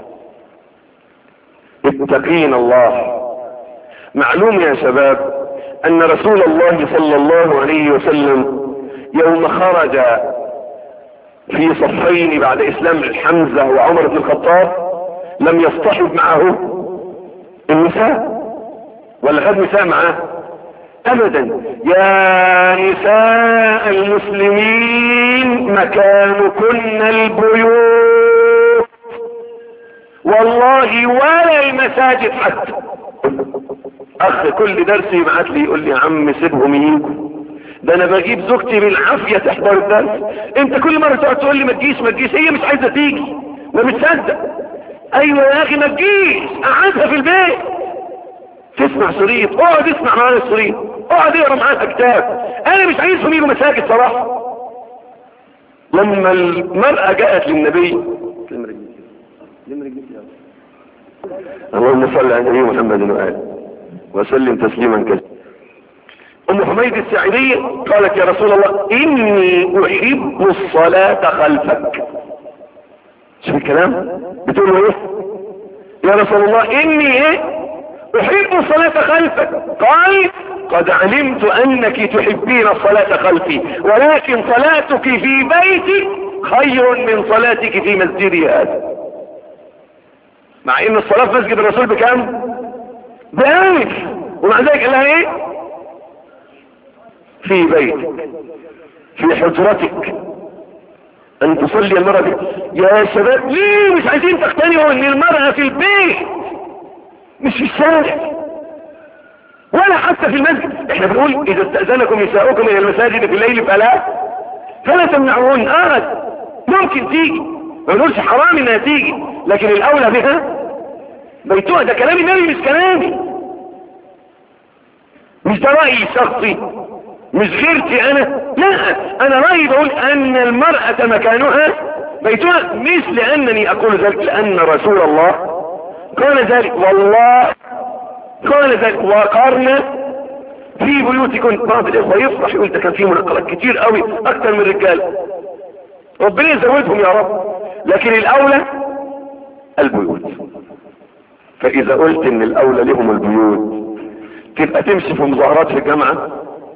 اتقين الله. معلوم يا شباب ان رسول الله صلى الله عليه وسلم يوم خرج في صفين بعد اسلام حمزة وعمر بن الخطاب لم يصطحب معه النساء، ولا خد نساء معاه؟ ابدا. يا نساء المسلمين مكانكن البيوت، والله ولا المساجد حتى. اخ كل درس يبعت لي يقول لي: يا عم سيبهم يجوا، ده انا بجيب زوجتي بالعافية تحضر الدرس، انت كل مرة تقعد تقول لي ما تجيش ما تجيش، هي مش عايزة تيجي، ما بتصدق. ايوه يا اخي ما تجيش، قعدها في البيت تسمع شريط، اقعد اسمع معانا الشريط، اقعد اقرا معانا كتاب. انا مش عايزهم يجوا مساجد صراحة. لما المرأة جاءت للنبي، اللهم صل على النبي محمد وآله وسلم تسليما كثيرا. ام حميد الساعدية قالت: يا رسول الله اني احب الصلاة خلفك. شوف الكلام، بتقول له ايه؟ يا رسول الله اني ايه؟ احب الصلاة خلفك. قال: قد علمت انك تحبين الصلاة خلفي، ولكن صلاتك في بيتي خير من صلاتك في مسجدي هذا. مع ان الصلاة في مسجد الرسول بكام؟ بألف. ومع ذلك قال لها ايه؟ في بيتك في حجرتك ان تصلي المرأة دي. يا شباب ليه مش عايزين تقتنعوا ان المرأة في البيت مش في الشارع ولا حتى في المسجد؟ احنا بنقول اذا استأذنكم نساؤكم الى المساجد في الليل فلا فلا تمنعون. اه ممكن تيجي، ما بنقولش حرام انها تيجي، لكن الاولى بها بيتها. ده كلام النبي مش كلامي، مش ده رأيي شخصي، مش غيرتي انا، لا انا رأيي بقول ان المرأة مكانها بيتها، مش لانني اقول ذلك، لان رسول الله قال ذلك، والله قال ذلك. وقرن في بيوتكم. بعض الاخوة يفرح يقول ده كان فيه مناقضات كتير قوي اكتر من الرجال، ربنا يزودهم يا رب، لكن الاولى البيوت. فاذا قلت ان الاولى لهم البيوت تبقى تمشي في مظاهرات في الجامعة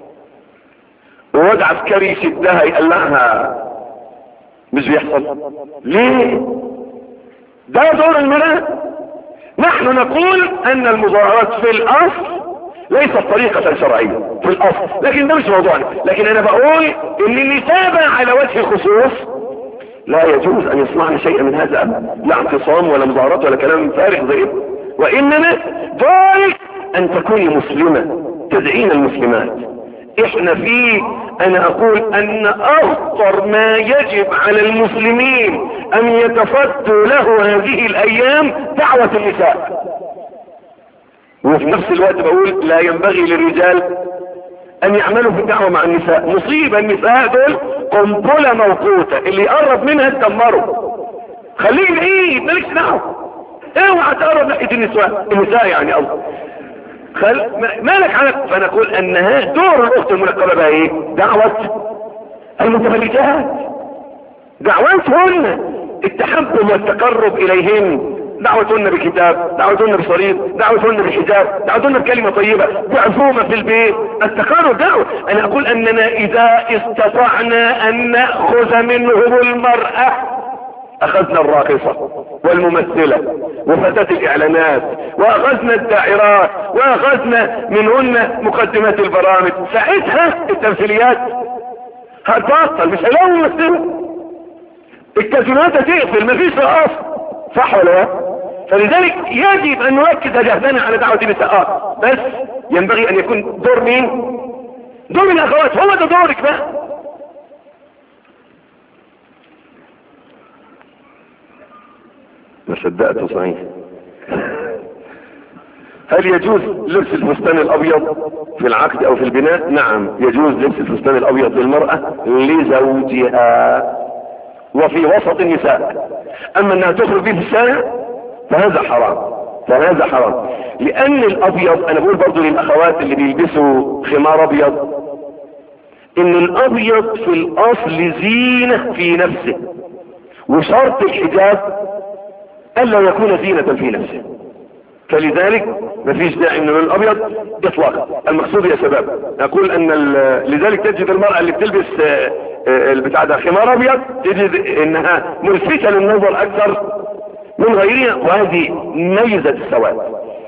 وواد عسكري يشدها يقلعها، مش بيحصل ليه؟ ده دور المرأة. نحن نقول ان المظاهرات في الاصل ليست طريقة شرعية في الاصل، لكن ده مش موضوعنا. لكن انا بقول ان النساء على وجه الخصوص لا يجوز ان يصنعن شيئا من هذا ابدا، لا اعتصام ولا مظاهرات ولا كلام فارغ زي ده، وانما دورك ان تكوني مسلمة تدعين المسلمات. احنا في انا اقول ان اخطر ما يجب على المسلمين ان يتفضوا له هذه الايام دعوة النساء. وفي نفس الوقت بقول لا ينبغي للرجال ان يعملوا في الدعوة مع النساء. مصيبة النساء دول قنبلة موقوتة، اللي يقرب منها تدمره. خليه بعيد مالكش دعوة، اوعى تقرب ناحية النساء النساء يعني الله خل... مالك عنك. فنقول انها دور الاخت المنقبة بقى ايه؟ دعوة المتبرجات، دعوتهن التحبب والتقرب اليهن، دعوتهن بكتاب، دعوتهن بصليب، دعوتهن بحجاب، دعوتهن بكلمة طيبة، بعزومة في البيت. التقرب دعوة. انا اقول اننا اذا استطعنا ان نأخذ منهم المرأة اخذنا الراقصة والممثلة وفتاة الاعلانات، واخذنا الداعرات، واخذنا منهن مقدمات البرامج. ساعتها التمثيليات هتبطل، مش هلاقوا ممثلة، الكازينات هتقفل، مفيش رقص، صح ولا لا؟ فلذلك يجب ان نركز جهدنا على دعوة النساء، بس ينبغي ان يكون دور مين؟ دور الاخوات. هو ده دورك بقى. ما صدقته صحيح. هل يجوز لبس الفستان الابيض في العقد او في البناء؟ نعم يجوز لبس الفستان الابيض للمرأة لزوجها وفي وسط النساء. اما انها تخرج به في الشارع فهذا حرام، فهذا حرام. لان الابيض، انا بقول برضو للاخوات اللي بيلبسوا خمار ابيض، ان الابيض في الاصل زينة في نفسه، وشرط الحجاب الا يكون زينة في نفسه، فلذلك مفيش داعي من اللون الابيض اطلاقا. المقصود يا شباب اقول ان لذلك تجد المرأة اللي بتلبس البتاع ده خمار ابيض تجد انها ملفتة للنظر اكثر من غيرها، وهذه ميزة السواد.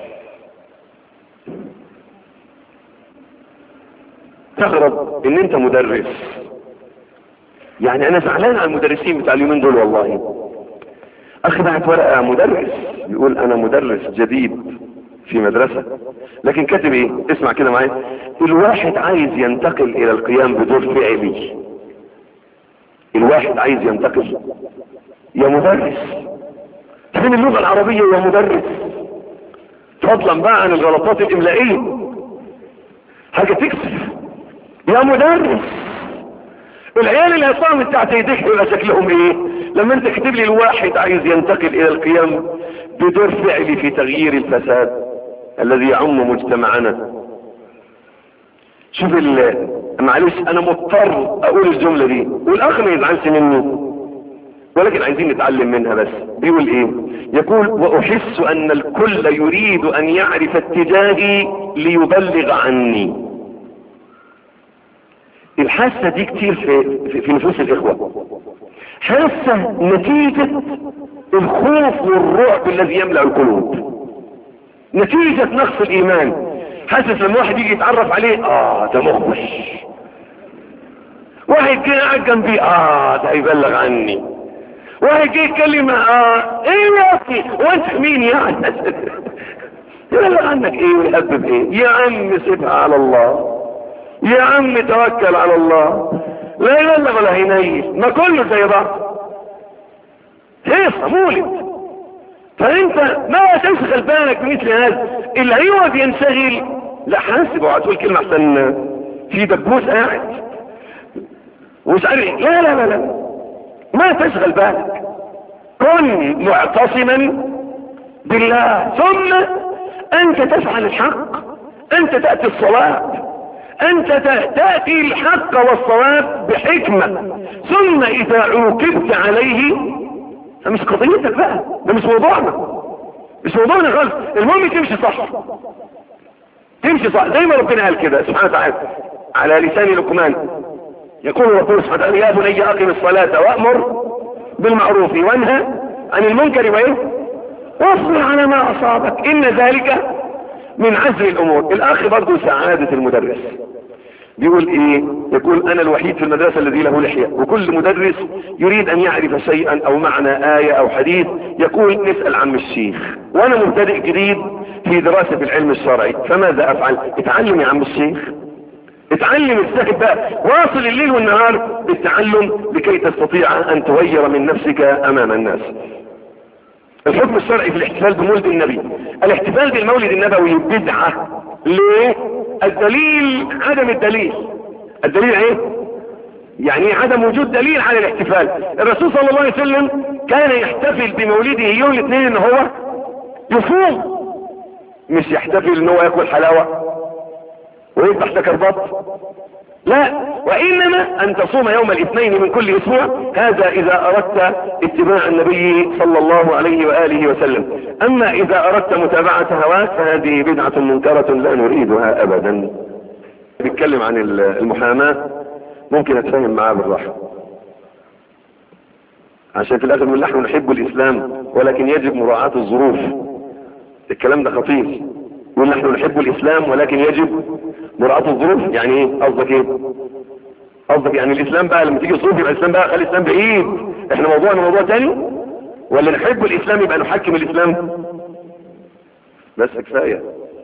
تغرب ان انت مدرس، يعني انا زعلان على المدرسين بتاع اليومين دول والله. اخي بعت ورقة مدرس يقول انا مدرس جديد في مدرسة، لكن كاتب ايه؟ اسمع كده معايا، الواحد عايز ينتقل الى القيام بدور فعلي. الواحد عايز ينتقل يا مدرس، فين اللغة العربية يا مدرس؟ فضلا بقى عن الغلطات الاملائية، حاجة تكسف يا مدرس. العيال اللي هيطلعوا من تحت ايديك يبقى شكلهم ايه لما انت كتب لي الواحد عايز ينتقل الى القيام بدور فعلي في تغيير الفساد الذي يعم مجتمعنا. شوف معلش انا مضطر اقول الجملة دي والاخر ما يزعلش مني، ولكن عايزين نتعلم منها. بس بيقول ايه؟ يقول واحس ان الكل يريد ان يعرف اتجاهي ليبلغ عني. الحاسة دي كتير في, في, في نفوس الاخوة، حاسة نتيجة الخوف والرعب الذي يملأ القلوب نتيجة نقص الايمان. حاسس لما واحد يجي يتعرف عليه اه ده مخبش، واحد جه قاعد جنبي اه ده يبلغ عني، واحد جه يتكلم اه ايه يا اخي وانت مين يعني يبلغ عنك ايه ويهبب ايه؟ يا عم سيبها على الله، يا عم توكل على الله، لا يبلغ ولا هينيل، ما كله زي بعض هيصة مولد. فانت ما تشغل بالك بمثل هذا اللي هيقعد ينشغل. لا حاسب وهتقول كلمة احسن في دبوس قاعد ومش عارف. لا لا لا لا ما تشغل بالك، كن معتصما بالله، ثم انت تفعل الحق، انت تأتي الصلاة، انت تأتي الحق والصواب بحكمة، ثم اذا عوقبت عليه ده مش قضيتك بقى، ده مش موضوعنا، مش موضوعنا خالص. المهم تمشي صح، تمشي صح زي ما ربنا قال كده سبحانه وتعالى على لسان لقمان. يقول ربنا سبحانه وتعالى يا بني اقم الصلاة وامر بالمعروف وانهى عن المنكر وايه واصبر على ما اصابك ان ذلك من عزم الامور. الاخ برضه سعادة المدرس بيقول ايه؟ يقول انا الوحيد في المدرسة الذي له لحية، وكل مدرس يريد ان يعرف شيئا او معنى آية او حديث يقول نسأل عم الشيخ، وانا مبتدئ جديد في دراسة العلم الشرعي فماذا افعل؟ اتعلم يا عم الشيخ، اتعلم ازاي بقى، واصل الليل والنهار بالتعلم لكي تستطيع ان تغير من نفسك امام الناس. الحكم الشرعي في الاحتفال بمولد النبي. الاحتفال بالمولد النبوي بدعة. ليه؟ الدليل عدم الدليل. الدليل ايه؟ يعني عدم وجود دليل على الاحتفال. الرسول صلى الله عليه وسلم كان يحتفل بمولده يوم الاثنين ان هو يصوم، مش يحتفل ان هو ياكل حلاوة ويذبح تكربط، لا، وانما ان تصوم يوم الاثنين من كل اسبوع، هذا اذا اردت اتباع النبي صلى الله عليه واله وسلم. اما اذا اردت متابعة هواك فهذه بدعة منكرة لا نريدها ابدا. بيتكلم عن المحاماة، ممكن اتفهم معاه بالراحة عشان في الاخر من نحن نحب الاسلام ولكن يجب مراعاة الظروف. الكلام ده خطير، يقول نحن نحب الاسلام ولكن يجب مراعاة الظروف. يعني ايه قصدك؟ ايه قصدك؟ يعني الاسلام بقى لما تيجي الظروف يبقى الاسلام بقى خلي الاسلام بعيد، احنا موضوعنا موضوع تاني، ولا نحب الاسلام يبقى نحكم الاسلام بس؟ كفاية.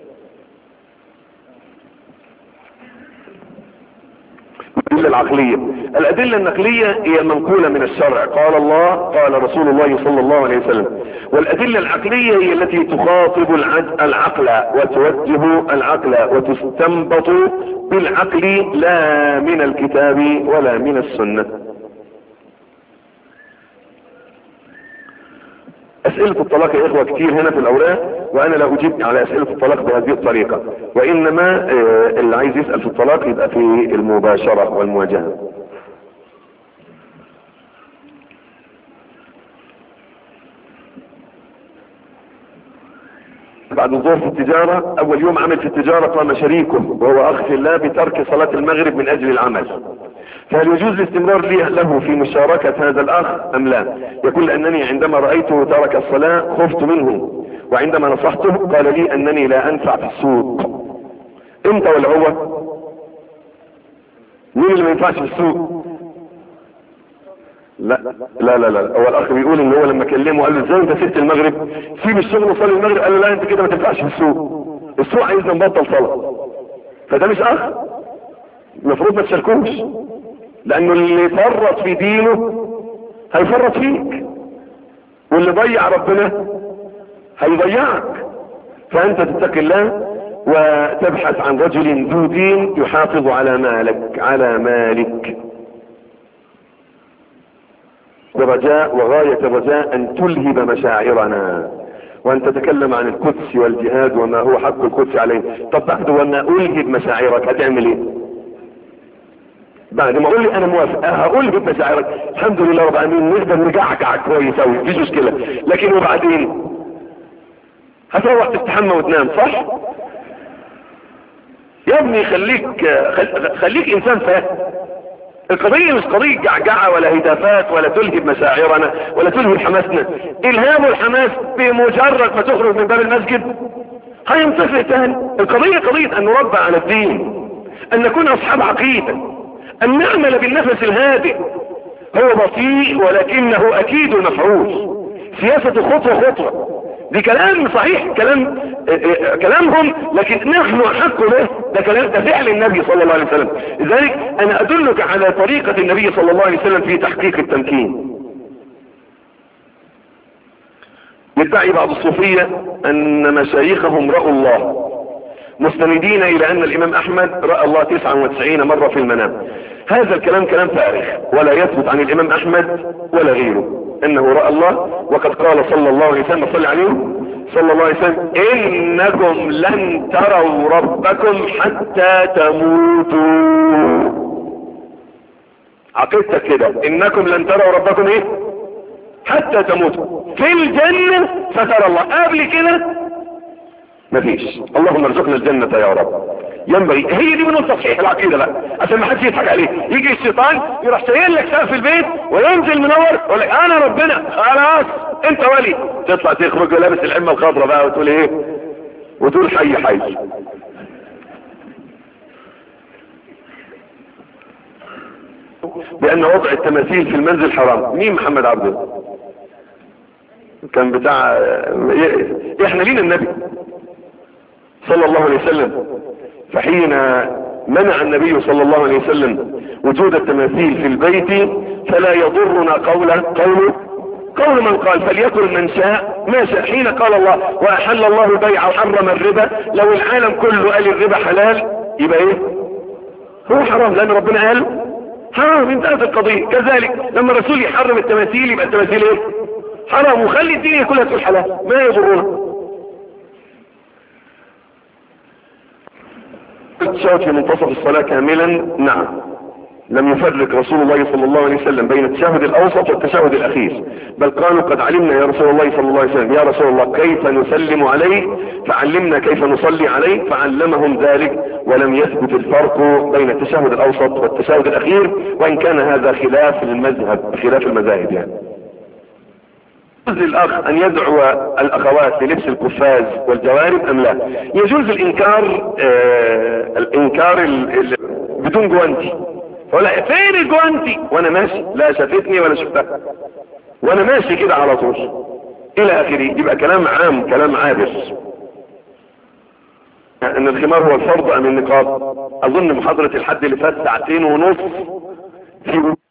الأدلة العقلية. الأدلة النقلية هي منقولة من الشرع، قال الله قال رسول الله صلى الله عليه وسلم. والأدلة العقلية هي التي تخاطب العقل وتوجه العقل وتستنبط بالعقل لا من الكتاب ولا من السنة. أسئلة الطلاق يا إخوة كتير هنا في الأوراق، وأنا لا أجيب على أسئلة الطلاق بهذه الطريقة، وإنما اللي عايز يسأل في الطلاق يبقى في المباشرة والمواجهة. بعد الظهر في التجارة، أول يوم عمل في التجارة قام شريكه وهو أخ في الله بترك صلاة المغرب من أجل العمل، فهل يجوز الاستمرار له في مشاركة هذا الأخ أم لا؟ يقول أنني عندما رأيته ترك الصلاة خفت منه، وعندما نصحته قال لي أنني لا أنفع في السوق. أنت ولا هو؟ مين اللي ما ينفعش في السوق؟ لا لا لا لا هو الأخ بيقول إن هو لما كلمه قال له إزاي أنت سبت المغرب؟ سيب الشغل وصلي المغرب. قال له لا أنت كده ما تنفعش في السوق، السوق عايزنا نبطل صلاة. فده مش أخ، المفروض ما تشاركوش، لأنه اللي يفرط في دينه هيفرط فيك، واللي ضيع ربنا هيضيعك. فأنت تتقي الله وتبحث عن رجل ذو دين يحافظ على مالك على مالك برجاء وغاية الرجاء أن تلهب مشاعرنا وأن تتكلم عن القدس والجهاد وما هو حق القدس عليه. طب بعد وما ألهب مشاعرك هتعمل ايه؟ بعد ما اقول لي انا موافق هقول لك مشاعرك الحمد لله رب العالمين نقدر نجعجع كويس اوي مفيش مشكله، لكن وبعدين هتروح تستحمى وتنام صح؟ يا ابني خليك خليك انسان فاهم، القضية مش قضية جعجعة ولا هتافات ولا تلهب مشاعرنا ولا تلهب حماسنا. الهاب الحماس بمجرد ما تخرج من باب المسجد هينطفئ تاني. القضية قضية ان نربى على الدين، ان نكون اصحاب عقيدة، ان نعمل بالنفس الهادئ. هو بطيء ولكنه اكيد المفعول. سياسة خطوة خطوة، دي كلام صحيح، كلام كلامهم، لكن نحن احق به. ده كلام، ده فعل النبي صلى الله عليه وسلم. لذلك انا ادلك على طريقة النبي صلى الله عليه وسلم في تحقيق التمكين. يدعي بعض الصوفية ان مشايخهم رأوا الله، مستندين الى ان الامام احمد رأى الله تسعة وتسعين مرة في المنام. هذا الكلام كلام فارغ، ولا يثبت عن الامام احمد ولا غيره انه رأى الله. وقد قال صلى الله عليه وسلم، صلى عليه صلى الله عليه وسلم: انكم لن تروا ربكم حتى تموتوا. عقيدتك كده، انكم لن تروا ربكم ايه؟ حتى تموتوا. في الجنة سترى الله، قبل كده مفيش. اللهم ارزقنا الجنة يا رب. ينبغي، هي دي من تصحيح العقيدة بقى، عشان ما حدش يضحك عليه. يجي الشيطان يروح شايل لك سقف البيت وينزل منور يقول لك انا ربنا، خلاص انت ولي. تطلع تخرج لابس العمة الخضراء بقى وتقول ايه؟ وتقول حي حي. بان وضع التماثيل في المنزل حرام. مين محمد عبده؟ كان بتاع احنا لينا النبي صلى الله عليه وسلم، فحين منع النبي صلى الله عليه وسلم وجود التماثيل في البيت فلا يضرنا قول قول قول من قال فليكن من شاء ما شاء. حين قال الله واحل الله البيع وحرم الربا، لو العالم كله قال الربا حلال يبقى ايه؟ هو حرام، لان ربنا قال حرام، انتهت القضية. كذلك لما الرسول يحرم التماثيل يبقى التماثيل ايه؟ حرام، وخلي الدنيا كلها تقول حلال، ما يضرنا. التشهد في منتصف الصلاة كاملا، نعم، لم يفرق رسول الله صلى الله عليه وسلم بين التشهد الاوسط والتشهد الاخير، بل قالوا قد علمنا يا رسول الله صلى الله عليه وسلم، يا رسول الله كيف نسلم عليه فعلمنا كيف نصلي عليه، فعلمهم ذلك. ولم يثبت الفرق بين التشهد الاوسط والتشهد الاخير، وان كان هذا خلاف المذهب، خلاف المذاهب يعني. يجوز للأخ أن يدعو الأخوات للبس القفاز والجوارب أم لا؟ يجوز الإنكار، آه الإنكار ال ال بدون جوانتي. ولا فين الجوانتي وأنا ماشي؟ لا شافتني ولا شفتها وأنا ماشي كده على طول إلى آخره. يبقى كلام عام، كلام عابر. أن الخمار هو الفرض أم النقاب؟ أظن محاضرة الحد اللي فات ساعتين ونص في